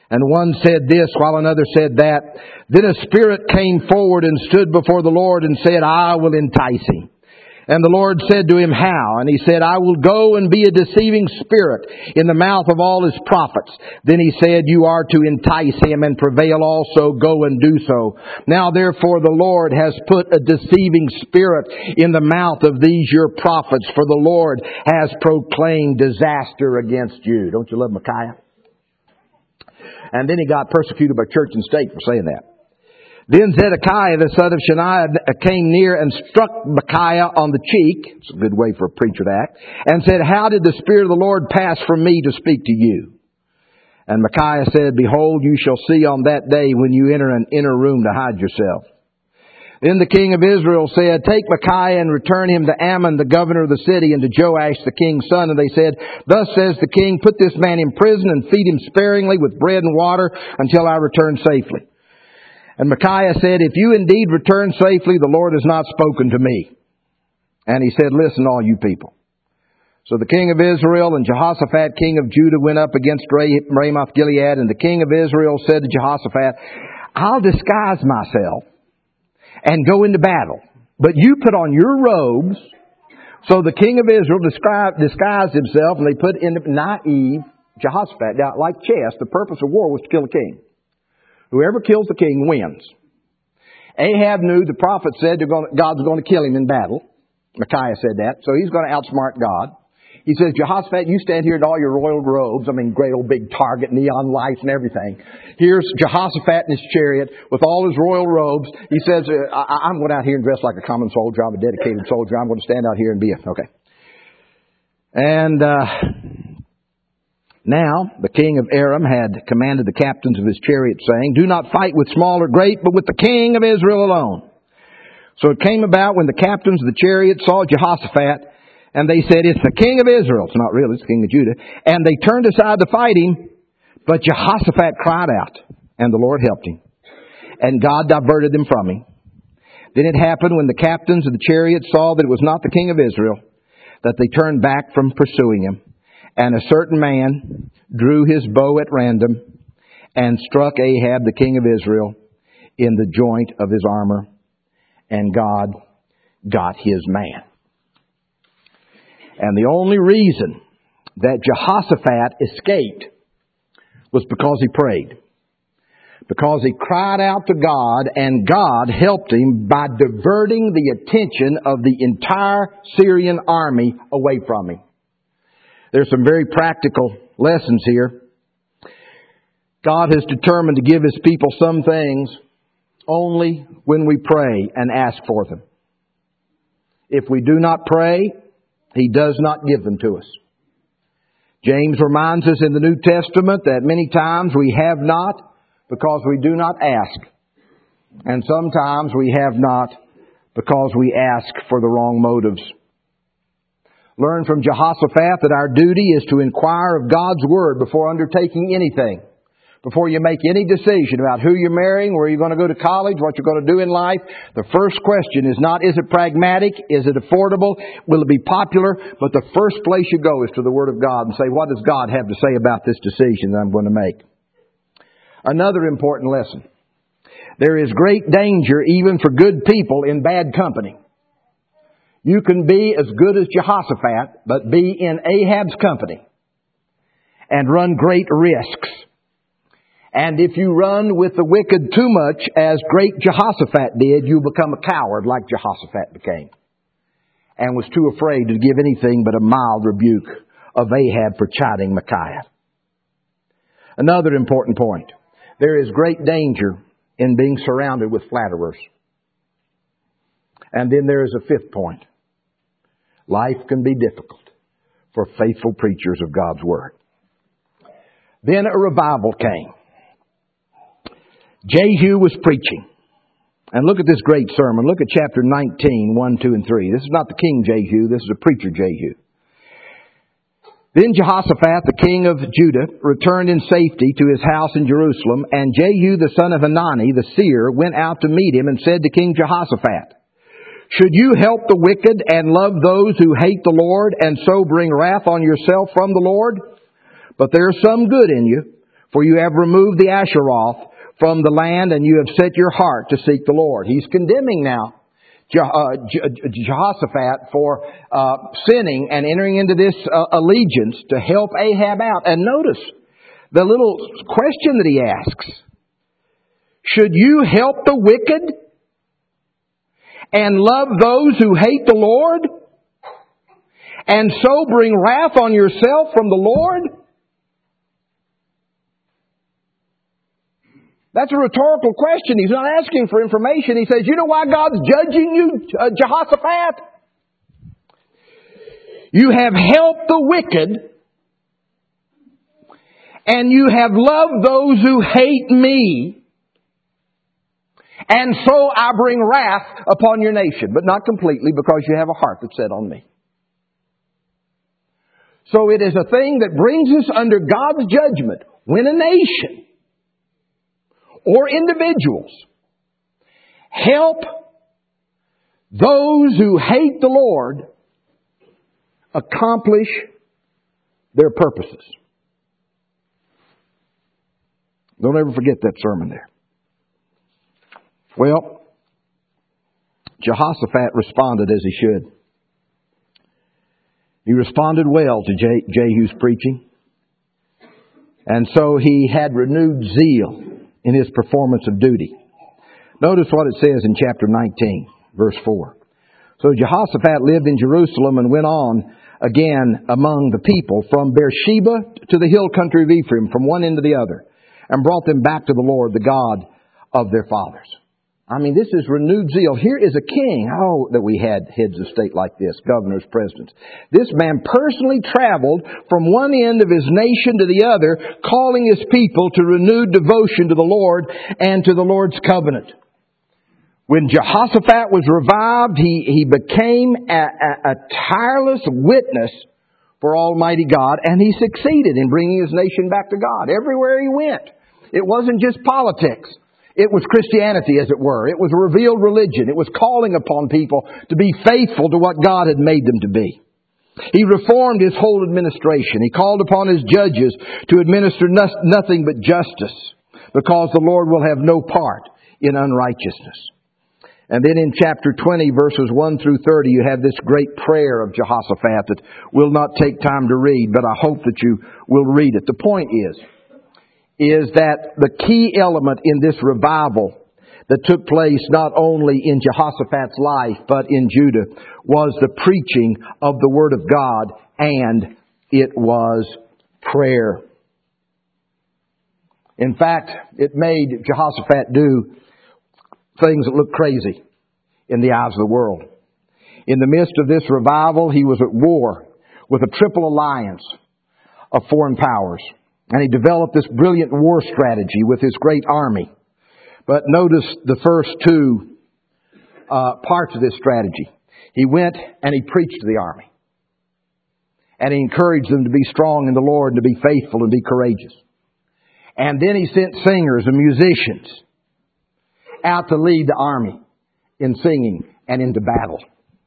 And one said this while another said that. Then a spirit came forward and stood before the Lord and said, I will entice him. And the Lord said to him, how? And he said, I will go and be a deceiving spirit in the mouth of all his prophets. Then he said, you are to entice him and prevail also, go and do so. Now therefore the Lord has put a deceiving spirit in the mouth of these your prophets, for the Lord has proclaimed disaster against you. Don't you love Micaiah? And then he got persecuted by church and state for saying that. Then Zedekiah, the son of Shaniah, came near and struck Micaiah on the cheek. It's a good way for a preacher to act. And said, how did the Spirit of the Lord pass from me to speak to you? And Micaiah said, behold, you shall see on that day when you enter an inner room to hide yourself. Then the king of Israel said, take Micaiah and return him to Ammon, the governor of the city, and to Joash, the king's son. And they said, thus says the king, put this man in prison and feed him sparingly with bread and water until I return safely. And Micaiah said, if you indeed return safely, the Lord has not spoken to me. And he said, listen, all you people. So the king of Israel and Jehoshaphat, king of Judah, went up against Ramoth Gilead. And the king of Israel said to Jehoshaphat, I'll disguise myself and go into battle, but you put on your robes. So the king of Israel disguised himself, and they put in naive Jehoshaphat. Now, like chess, the purpose of war was to kill a king. Whoever kills the king wins. Ahab knew the prophet said God's going to kill him in battle. Micaiah said that. So he's going to outsmart God. He says, Jehoshaphat, you stand here in all your royal robes. I mean, great old big target, neon lights and everything. Here's Jehoshaphat in his chariot with all his royal robes. He says, I'm going out here and dress like a common soldier. I'm a dedicated soldier. I'm going to stand out here and be okay. And now the king of Aram had commanded the captains of his chariot, saying, do not fight with small or great, but with the king of Israel alone. So it came about when the captains of the chariot saw Jehoshaphat, and they said, it's the king of Israel. It's not really, it's the king of Judah. And they turned aside to fight him, but Jehoshaphat cried out, and the Lord helped him. And God diverted them from him. Then it happened when the captains of the chariot saw that it was not the king of Israel, that they turned back from pursuing him. And a certain man drew his bow at random and struck Ahab, the king of Israel, in the joint of his armor. And God got his man. And the only reason that Jehoshaphat escaped was because he prayed. Because he cried out to God, and God helped him by diverting the attention of the entire Syrian army away from him. There's some very practical lessons here. God has determined to give His people some things only when we pray and ask for them. If we do not pray, He does not give them to us. James reminds us in the New Testament that many times we have not because we do not ask. And sometimes we have not because we ask for the wrong motives. Learn from Jehoshaphat that our duty is to inquire of God's Word before undertaking anything. Before you make any decision about who you're marrying, where you're going to go to college, what you're going to do in life, the first question is not, is it pragmatic? Is it affordable? Will it be popular? But the first place you go is to the Word of God and say, what does God have to say about this decision that I'm going to make? Another important lesson. There is great danger even for good people in bad company. You can be as good as Jehoshaphat, but be in Ahab's company and run great risks. And if you run with the wicked too much, as great Jehoshaphat did, you become a coward like Jehoshaphat became, and was too afraid to give anything but a mild rebuke of Ahab for chiding Micaiah. Another important point. There is great danger in being surrounded with flatterers. And then there is a fifth point. Life can be difficult for faithful preachers of God's Word. Then a revival came. Jehu was preaching. And look at this great sermon. Look at chapter 19, 1, 2, and 3. This is not the king Jehu. This is a preacher Jehu. Then Jehoshaphat, the king of Judah, returned in safety to his house in Jerusalem. And Jehu, the son of Hanani, the seer, went out to meet him and said to King Jehoshaphat, should you help the wicked and love those who hate the Lord, and so bring wrath on yourself from the Lord? But there is some good in you. For you have removed the Asheroth from the land, and you have set your heart to seek the Lord. He's condemning now Jehoshaphat for sinning and entering into this allegiance to help Ahab out. And notice the little question that he asks. Should you help the wicked and love those who hate the Lord, and so bring wrath on yourself from the Lord? That's a rhetorical question. He's not asking for information. He says, you know why God's judging you, Jehoshaphat? You have helped the wicked, and you have loved those who hate me, and so I bring wrath upon your nation. But not completely, because you have a heart that's set on me. So it is a thing that brings us under God's judgment when a nation or individuals help those who hate the Lord accomplish their purposes. Don't ever forget that sermon there. Well, Jehoshaphat responded as he should. He responded well to Jehu's preaching. And so he had renewed zeal in his performance of duty. Notice what it says in chapter 19, verse 4. So Jehoshaphat lived in Jerusalem and went on again among the people from Beersheba to the hill country of Ephraim, from one end to the other, and brought them back to the Lord, the God of their fathers. I mean, this is renewed zeal. Here is a king. Oh, that we had heads of state like this, governors, presidents. This man personally traveled from one end of his nation to the other, calling his people to renewed devotion to the Lord and to the Lord's covenant. When Jehoshaphat was revived, he became a tireless witness for Almighty God, and he succeeded in bringing his nation back to God. Everywhere he went, it wasn't just politics. It was Christianity, as it were. It was a revealed religion. It was calling upon people to be faithful to what God had made them to be. He reformed his whole administration. He called upon his judges to administer nothing but justice, because the Lord will have no part in unrighteousness. And then in chapter 20, verses 1 through 30, you have this great prayer of Jehoshaphat that will not take time to read, but I hope that you will read it. The point is that the key element in this revival that took place not only in Jehoshaphat's life, but in Judah, was the preaching of the Word of God, and it was prayer. In fact, it made Jehoshaphat do things that look crazy in the eyes of the world. In the midst of this revival, he was at war with a triple alliance of foreign powers. And he developed this brilliant war strategy with his great army. But notice the first two parts of this strategy. He went and he preached to the army. And he encouraged them to be strong in the Lord and to be faithful and be courageous. And then he sent singers and musicians out to lead the army in singing and into battle.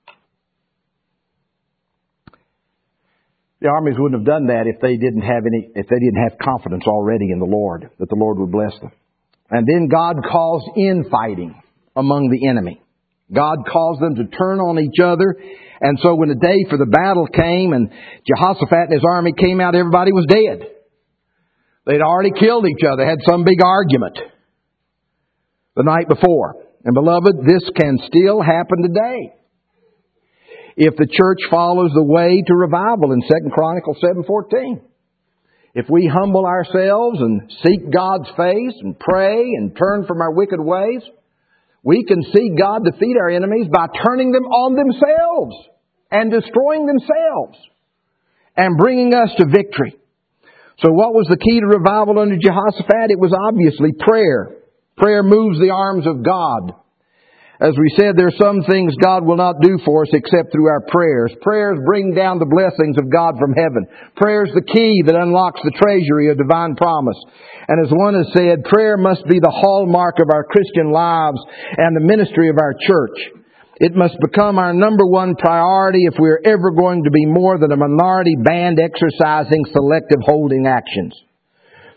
The armies wouldn't have done that if they didn't have confidence already in the Lord, that the Lord would bless them. And then God caused infighting among the enemy. God caused them to turn on each other. And so when the day for the battle came and Jehoshaphat and his army came out, everybody was dead. They'd already killed each other, had some big argument the night before. And beloved, this can still happen today, if the church follows the way to revival in 2 Chronicles 7:14. If we humble ourselves and seek God's face and pray and turn from our wicked ways, we can see God defeat our enemies by turning them on themselves and destroying themselves and bringing us to victory. So what was the key to revival under Jehoshaphat? It was obviously prayer. Prayer moves the arms of God. As we said, there are some things God will not do for us except through our prayers. Prayers bring down the blessings of God from heaven. Prayer is the key that unlocks the treasury of divine promise. And as one has said, prayer must be the hallmark of our Christian lives and the ministry of our church. It must become our number one priority if we are ever going to be more than a minority band exercising selective holding actions.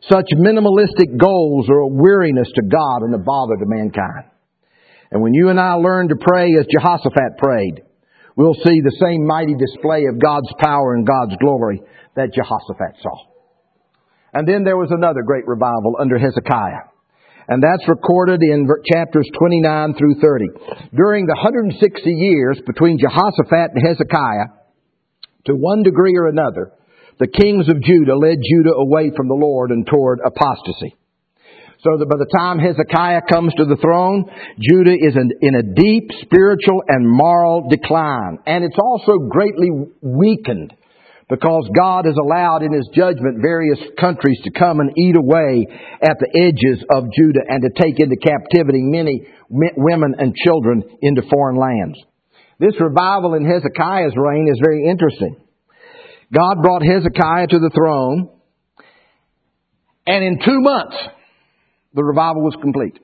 Such minimalistic goals are a weariness to God and a bother to mankind. And when you and I learn to pray as Jehoshaphat prayed, we'll see the same mighty display of God's power and God's glory that Jehoshaphat saw. And then there was another great revival under Hezekiah. And that's recorded in chapters 29 through 30. During the 160 years between Jehoshaphat and Hezekiah, to one degree or another, the kings of Judah led Judah away from the Lord and toward apostasy. So that by the time Hezekiah comes to the throne, Judah is in a deep spiritual and moral decline. And it's also greatly weakened because God has allowed in His judgment various countries to come and eat away at the edges of Judah and to take into captivity many women and children into foreign lands. This revival in Hezekiah's reign is very interesting. God brought Hezekiah to the throne, and in 2 months, the revival was complete.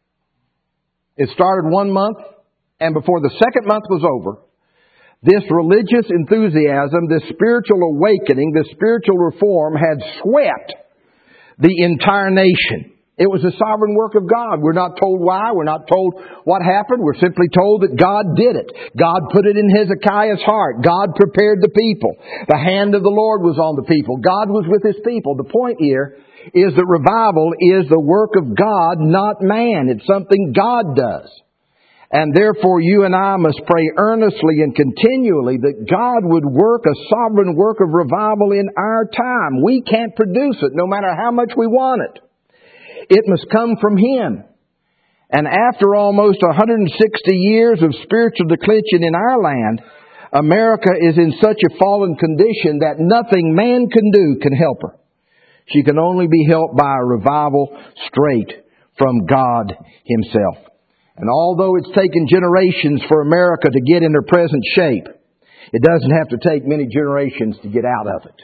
It started 1 month, and before the second month was over, this religious enthusiasm, this spiritual awakening, this spiritual reform had swept the entire nation. It was a sovereign work of God. We're not told why. We're not told what happened. We're simply told that God did it. God put it in Hezekiah's heart. God prepared the people. The hand of the Lord was on the people. God was with His people. The point here is that revival is the work of God, not man. It's something God does. And therefore you and I must pray earnestly and continually that God would work a sovereign work of revival in our time. We can't produce it no matter how much we want it. It must come from Him. And after almost 160 years of spiritual declension in our land, America is in such a fallen condition that nothing man can do can help her. She can only be helped by a revival straight from God Himself. And although it's taken generations for America to get in her present shape, it doesn't have to take many generations to get out of it.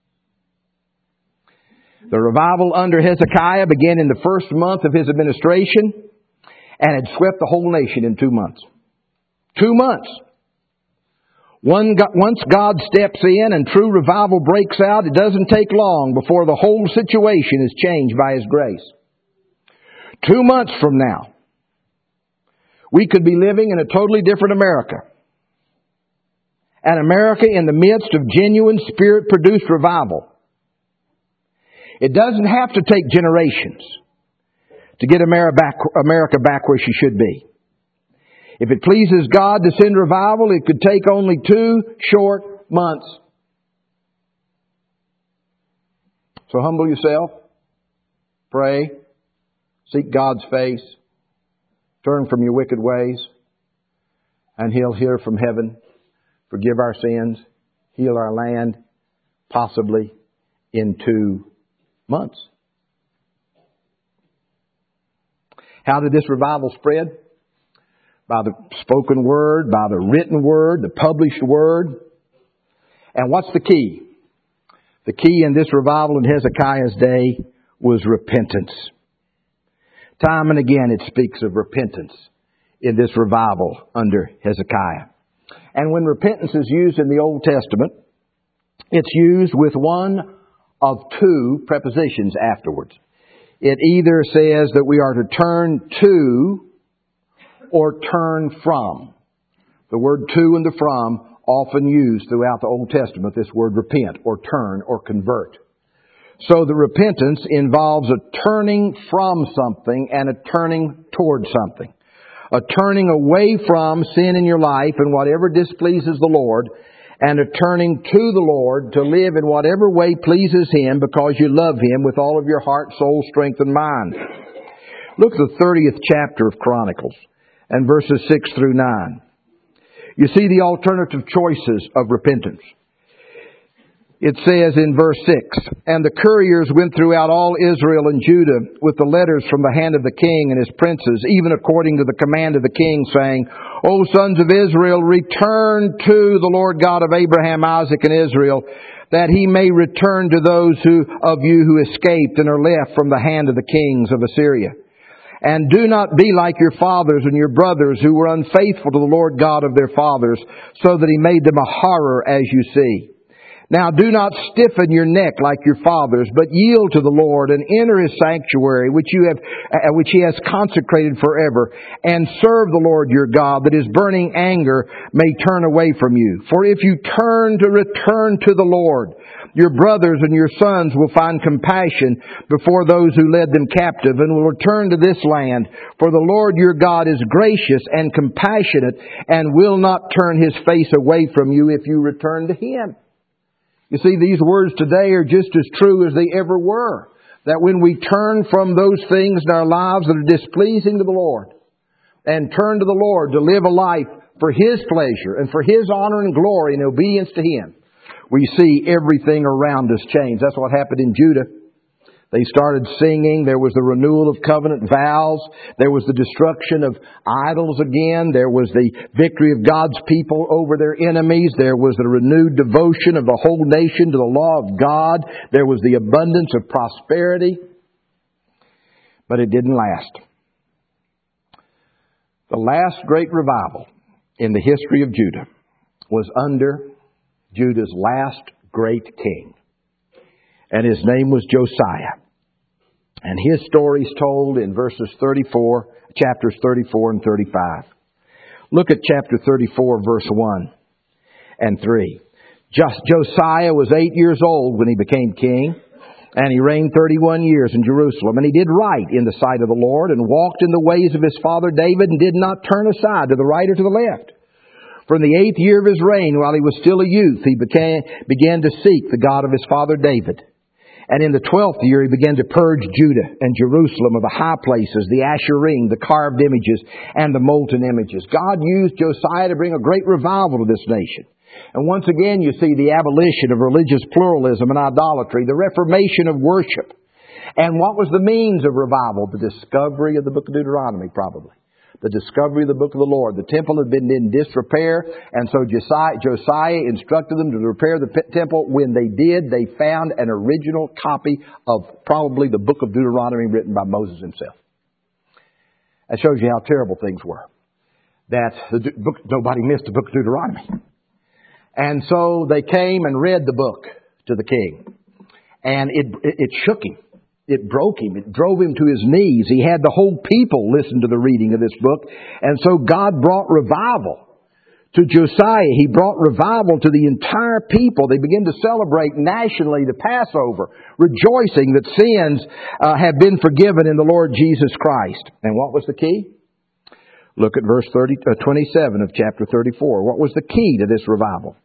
The revival under Hezekiah began in the first month of his administration and had swept the whole nation in 2 months. 2 months. Once God steps in and true revival breaks out, it doesn't take long before the whole situation is changed by His grace. 2 months from now, we could be living in a totally different America. An America in the midst of genuine Spirit-produced revival. It doesn't have to take generations to get America back where she should be. If it pleases God to send revival, it could take only 2 short months. So humble yourself, pray, seek God's face, turn from your wicked ways, and He'll hear from heaven, forgive our sins, heal our land, possibly in 2 months. How did this revival spread? By the spoken word, by the written word, the published word. And what's the key? The key in this revival in Hezekiah's day was repentance. Time and again it speaks of repentance in this revival under Hezekiah. And when repentance is used in the Old Testament, it's used with one of 2 prepositions afterwards. It either says that we are to turn to or turn from. The word to and the from often used throughout the Old Testament, this word repent or turn or convert. So the repentance involves a turning from something and a turning toward something. A turning away from sin in your life and whatever displeases the Lord, and a turning to the Lord to live in whatever way pleases Him because you love Him with all of your heart, soul, strength, and mind. Look at the 30th chapter of Chronicles and verses 6 through 9. You see the alternative choices of repentance. It says in verse 6, "And the couriers went throughout all Israel and Judah with the letters from the hand of the king and his princes, even according to the command of the king, saying, O sons of Israel, return to the Lord God of Abraham, Isaac, and Israel, that He may return to those of you who escaped and are left from the hand of the kings of Assyria. And do not be like your fathers and your brothers who were unfaithful to the Lord God of their fathers, so that He made them a horror as you see. Now do not stiffen your neck like your fathers, but yield to the Lord and enter His sanctuary, which He has consecrated forever, and serve the Lord your God, that His burning anger may turn away from you. For if you return to the Lord, your brothers and your sons will find compassion before those who led them captive, and will return to this land. For the Lord your God is gracious and compassionate, and will not turn His face away from you if you return to Him. You see, these words today are just as true as they ever were. That when we turn from those things in our lives that are displeasing to the Lord, and turn to the Lord to live a life for His pleasure and for His honor and glory and obedience to Him, we see everything around us change. That's what happened in Judah. They started singing. There was the renewal of covenant vows. There was the destruction of idols again. There was the victory of God's people over their enemies. There was the renewed devotion of the whole nation to the law of God. There was the abundance of prosperity. But it didn't last. The last great revival in the history of Judah was under Judah's last great king. And his name was Josiah. And his story is told in chapters 34 and 35. Look at chapter 34, verse 1 and 3. Josiah was 8 years old when he became king, and he reigned 31 years in Jerusalem. And he did right in the sight of the Lord, and walked in the ways of his father David, and did not turn aside to the right or to the left. For in the 8th year of his reign, while he was still a youth, he began to seek the God of his father David. And in the 12th year, he began to purge Judah and Jerusalem of the high places, the Asherim, the carved images, and the molten images. God used Josiah to bring a great revival to this nation. And once again, you see the abolition of religious pluralism and idolatry, the reformation of worship. And what was the means of revival? The discovery of the book of Deuteronomy, probably. The discovery of the book of the Lord. The temple had been in disrepair, and so Josiah instructed them to repair the temple. When they did, they found an original copy of probably the book of Deuteronomy written by Moses himself. That shows you how terrible things were. That nobody missed the book of Deuteronomy. And so they came and read the book to the king. And it shook him. It broke him. It drove him to his knees. He had the whole people listen to the reading of this book. And so God brought revival to Josiah. He brought revival to the entire people. They began to celebrate nationally the Passover, rejoicing that sins have been forgiven in the Lord Jesus Christ. And what was the key? Look at verse 27 of chapter 34. What was the key to this revival?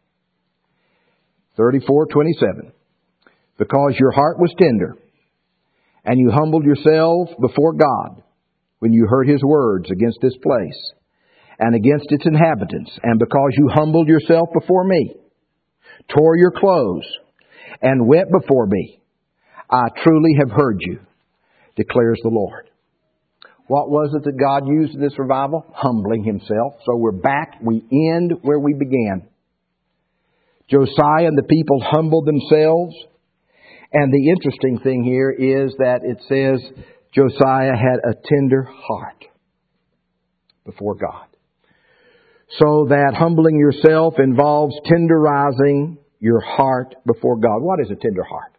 34:27. Because your heart was tender, and you humbled yourselves before God when you heard His words against this place and against its inhabitants, and because you humbled yourself before me, tore your clothes, and wept before me, I truly have heard you, declares the Lord. What was it that God used in this revival? Humbling Himself. So we're back. We end where we began. Josiah and the people humbled themselves. And the interesting thing here is that it says Josiah had a tender heart before God. So that humbling yourself involves tenderizing your heart before God. What is a tender heart?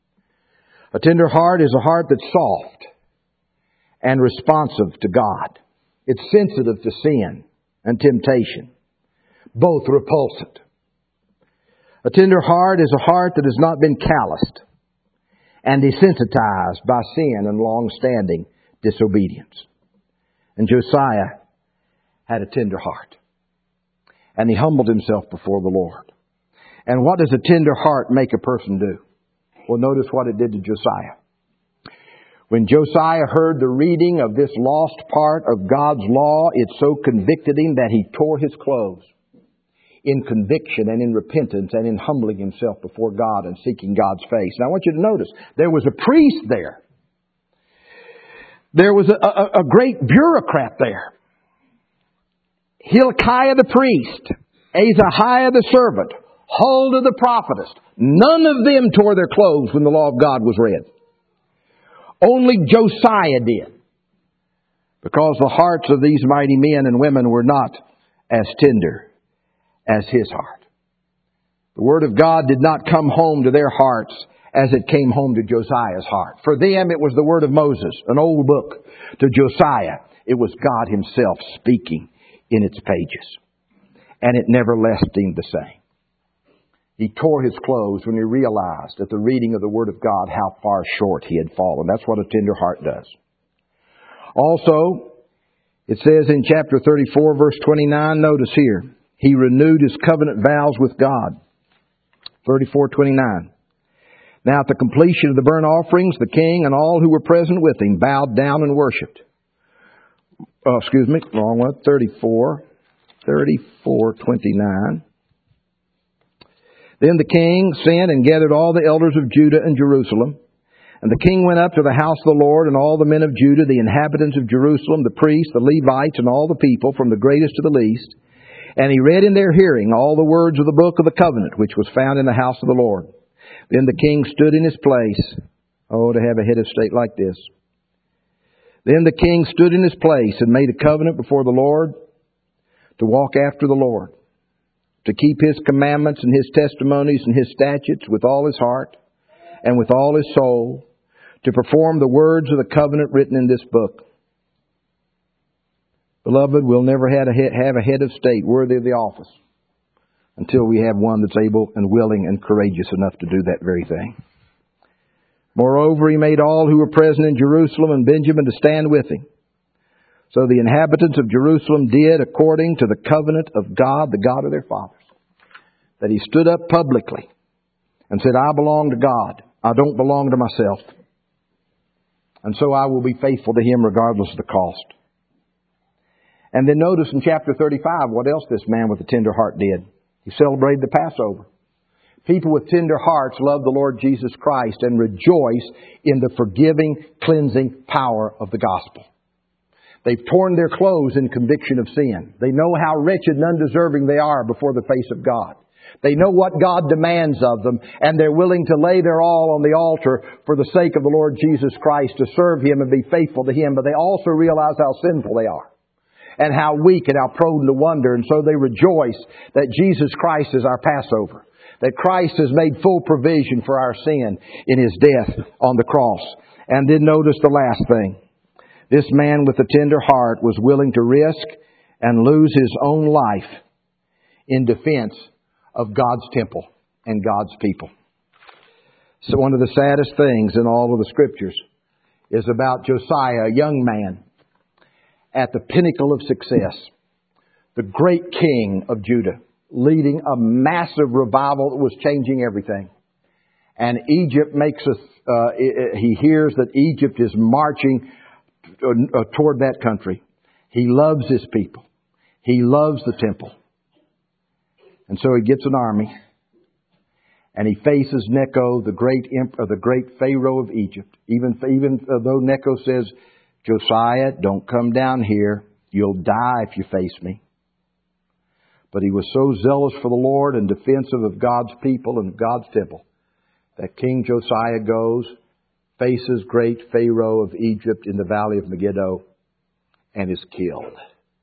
A tender heart is a heart that's soft and responsive to God. It's sensitive to sin and temptation, both repulsant. A tender heart is a heart that has not been calloused and desensitized by sin and long-standing disobedience. And Josiah had a tender heart. And he humbled himself before the Lord. And what does a tender heart make a person do? Well, notice what it did to Josiah. When Josiah heard the reading of this lost part of God's law, it so convicted him that he tore his clothes in conviction and in repentance and in humbling himself before God and seeking God's face. Now I want you to notice, there was a priest there. There was a great bureaucrat there. Hilkiah the priest, Azahiah the servant, Huldah the prophetess. None of them tore their clothes when the law of God was read. Only Josiah did. Because the hearts of these mighty men and women were not as tender as his heart. The Word of God did not come home to their hearts as it came home to Josiah's heart. For them, it was the Word of Moses, an old book. To Josiah, it was God Himself speaking in its pages. And it never left him the same. He tore his clothes when he realized at the reading of the Word of God how far short he had fallen. That's what a tender heart does. Also, it says in chapter 34, verse 29, notice here, he renewed his covenant vows with God. 34:29. Now at the completion of the burnt offerings, the king and all who were present with him bowed down and worshipped. Wrong one. 34:29. Then the king sent and gathered all the elders of Judah and Jerusalem. And the king went up to the house of the Lord, and all the men of Judah, the inhabitants of Jerusalem, the priests, the Levites, and all the people, from the greatest to the least. And he read in their hearing all the words of the book of the covenant, which was found in the house of the Lord. Then the king stood in his place. Oh, to have a head of state like this. Then the king stood in his place and made a covenant before the Lord to walk after the Lord, to keep His commandments and His testimonies and His statutes with all his heart and with all his soul, to perform the words of the covenant written in this book. Beloved, we'll never have a head of state worthy of the office until we have one that's able and willing and courageous enough to do that very thing. Moreover, he made all who were present in Jerusalem and Benjamin to stand with him. So the inhabitants of Jerusalem did according to the covenant of God, the God of their fathers. That he stood up publicly and said, I belong to God. I don't belong to myself. And so I will be faithful to Him regardless of the cost. And then notice in chapter 35 what else this man with a tender heart did. He celebrated the Passover. People with tender hearts love the Lord Jesus Christ and rejoice in the forgiving, cleansing power of the gospel. They've torn their clothes in conviction of sin. They know how wretched and undeserving they are before the face of God. They know what God demands of them, and they're willing to lay their all on the altar for the sake of the Lord Jesus Christ, to serve Him and be faithful to Him. But they also realize how sinful they are, and how weak and how prone to wander. And so they rejoice that Jesus Christ is our Passover, that Christ has made full provision for our sin in His death on the cross. And then notice the last thing. This man with a tender heart was willing to risk and lose his own life in defense of God's temple and God's people. So one of the saddest things in all of the Scriptures is about Josiah, a young man at the pinnacle of success, the great king of Judah, leading a massive revival that was changing everything. And Egypt he hears that Egypt is marching toward that country. He loves his people. He loves the temple. And so he gets an army, and he faces Necho, the great Pharaoh of Egypt. Even though Necho says, Josiah, don't come down here. You'll die if you face me. But he was so zealous for the Lord and defensive of God's people and God's temple that King Josiah goes, faces great Pharaoh of Egypt in the valley of Megiddo, and is killed.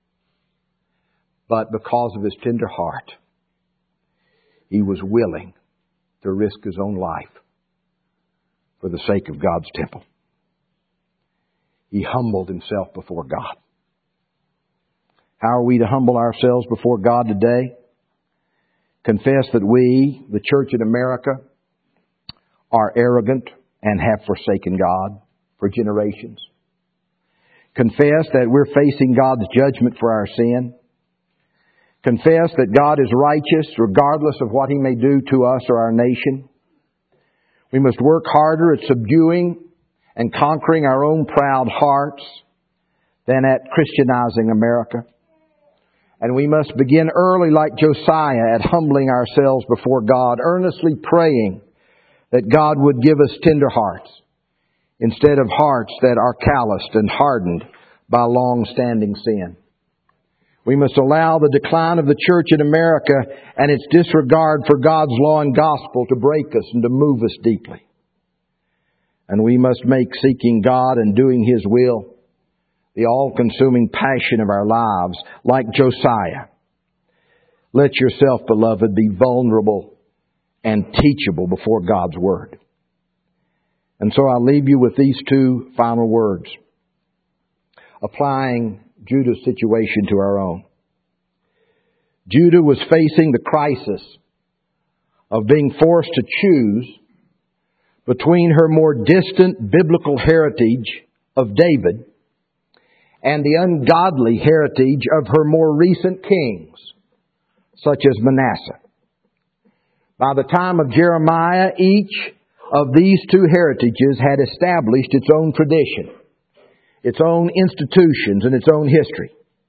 But because of his tender heart, he was willing to risk his own life for the sake of God's temple. He humbled himself before God. How are we to humble ourselves before God today? Confess that we, the church in America, are arrogant and have forsaken God for generations. Confess that we're facing God's judgment for our sin. Confess that God is righteous regardless of what He may do to us or our nation. We must work harder at subduing and conquering our own proud hearts than at Christianizing America. And we must begin early like Josiah at humbling ourselves before God, earnestly praying that God would give us tender hearts instead of hearts that are calloused and hardened by long-standing sin. We must allow the decline of the church in America and its disregard for God's law and gospel to break us and to move us deeply. And we must make seeking God and doing His will the all-consuming passion of our lives, like Josiah. Let yourself, beloved, be vulnerable and teachable before God's Word. And so I'll leave you with these two final words, applying Judah's situation to our own. Judah was facing the crisis of being forced to choose between her more distant biblical heritage of David and the ungodly heritage of her more recent kings, such as Manasseh. By the time of Jeremiah, each of these two heritages had established its own tradition, its own institutions, and its own history.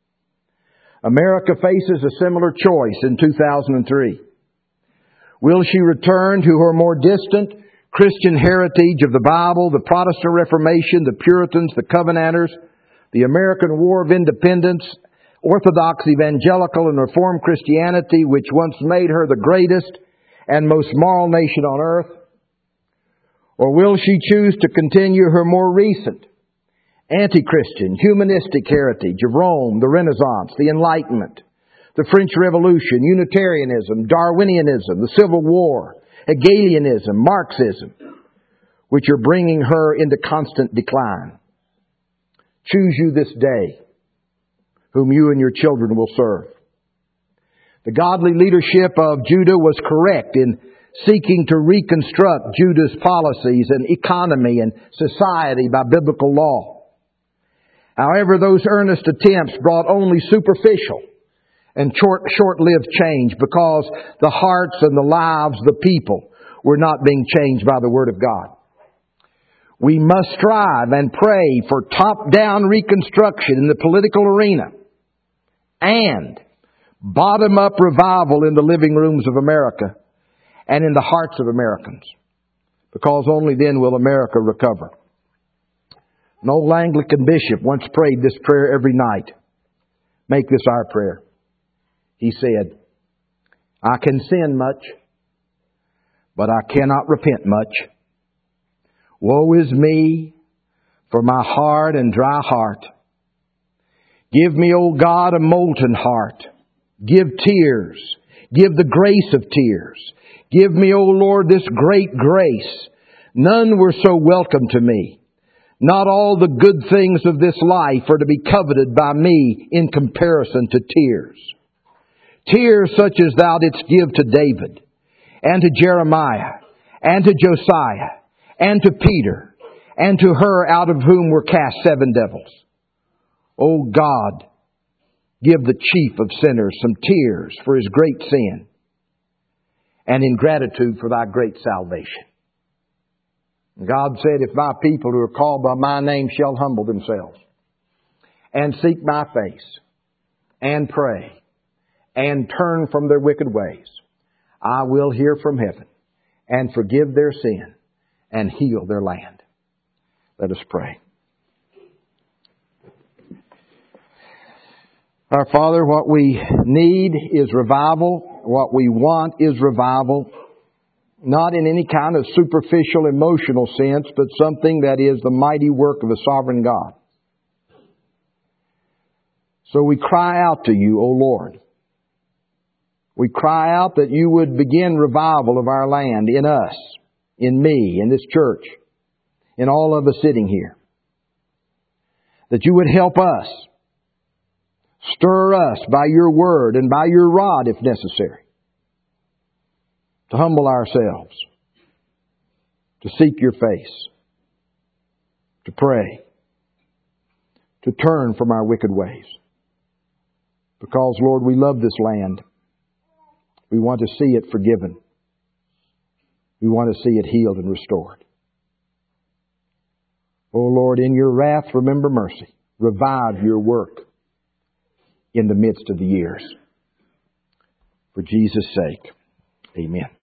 America faces a similar choice in 2003. Will she return to her more distant Christian heritage of the Bible, the Protestant Reformation, the Puritans, the Covenanters, the American War of Independence, Orthodox Evangelical and Reformed Christianity, which once made her the greatest and most moral nation on earth? Or will she choose to continue her more recent, anti-Christian, humanistic heritage of Rome, the Renaissance, the Enlightenment, the French Revolution, Unitarianism, Darwinianism, the Civil War, Hegelianism, Marxism, which are bringing her into constant decline? Choose you this day whom you and your children will serve. The godly leadership of Judah was correct in seeking to reconstruct Judah's policies and economy and society by biblical law. However, those earnest attempts brought only superficial and short-lived change because the hearts and the lives of the people were not being changed by the Word of God. We must strive and pray for top-down reconstruction in the political arena and bottom-up revival in the living rooms of America and in the hearts of Americans, because only then will America recover. An old Anglican bishop once prayed this prayer every night. Make this our prayer. He said, I can sin much, but I cannot repent much. Woe is me for my hard and dry heart. Give me, O God, a molten heart. Give tears. Give the grace of tears. Give me, O Lord, this great grace. None were so welcome to me. Not all the good things of this life are to be coveted by me in comparison to tears. Tears such as thou didst give to David, and to Jeremiah, and to Josiah, and to Peter, and to her out of whom were cast 7 devils. O God, give the chief of sinners some tears for his great sin, and in gratitude for thy great salvation. God said, if my people who are called by my name shall humble themselves, and seek my face, and pray, and turn from their wicked ways, I will hear from heaven, and forgive their sin, and heal their land. Let us pray. Our Father, what we need is revival. What we want is revival. Not in any kind of superficial emotional sense, but something that is the mighty work of a sovereign God. So we cry out to you, O Lord. We cry out that you would begin revival of our land in us, in me, in this church, in all of us sitting here. That you would help us, stir us by your word and by your rod if necessary, to humble ourselves, to seek your face, to pray, to turn from our wicked ways. Because, Lord, we love this land. We want to see it forgiven. We want to see it healed and restored. Oh Lord, in your wrath, remember mercy. Revive your work in the midst of the years. For Jesus' sake, amen.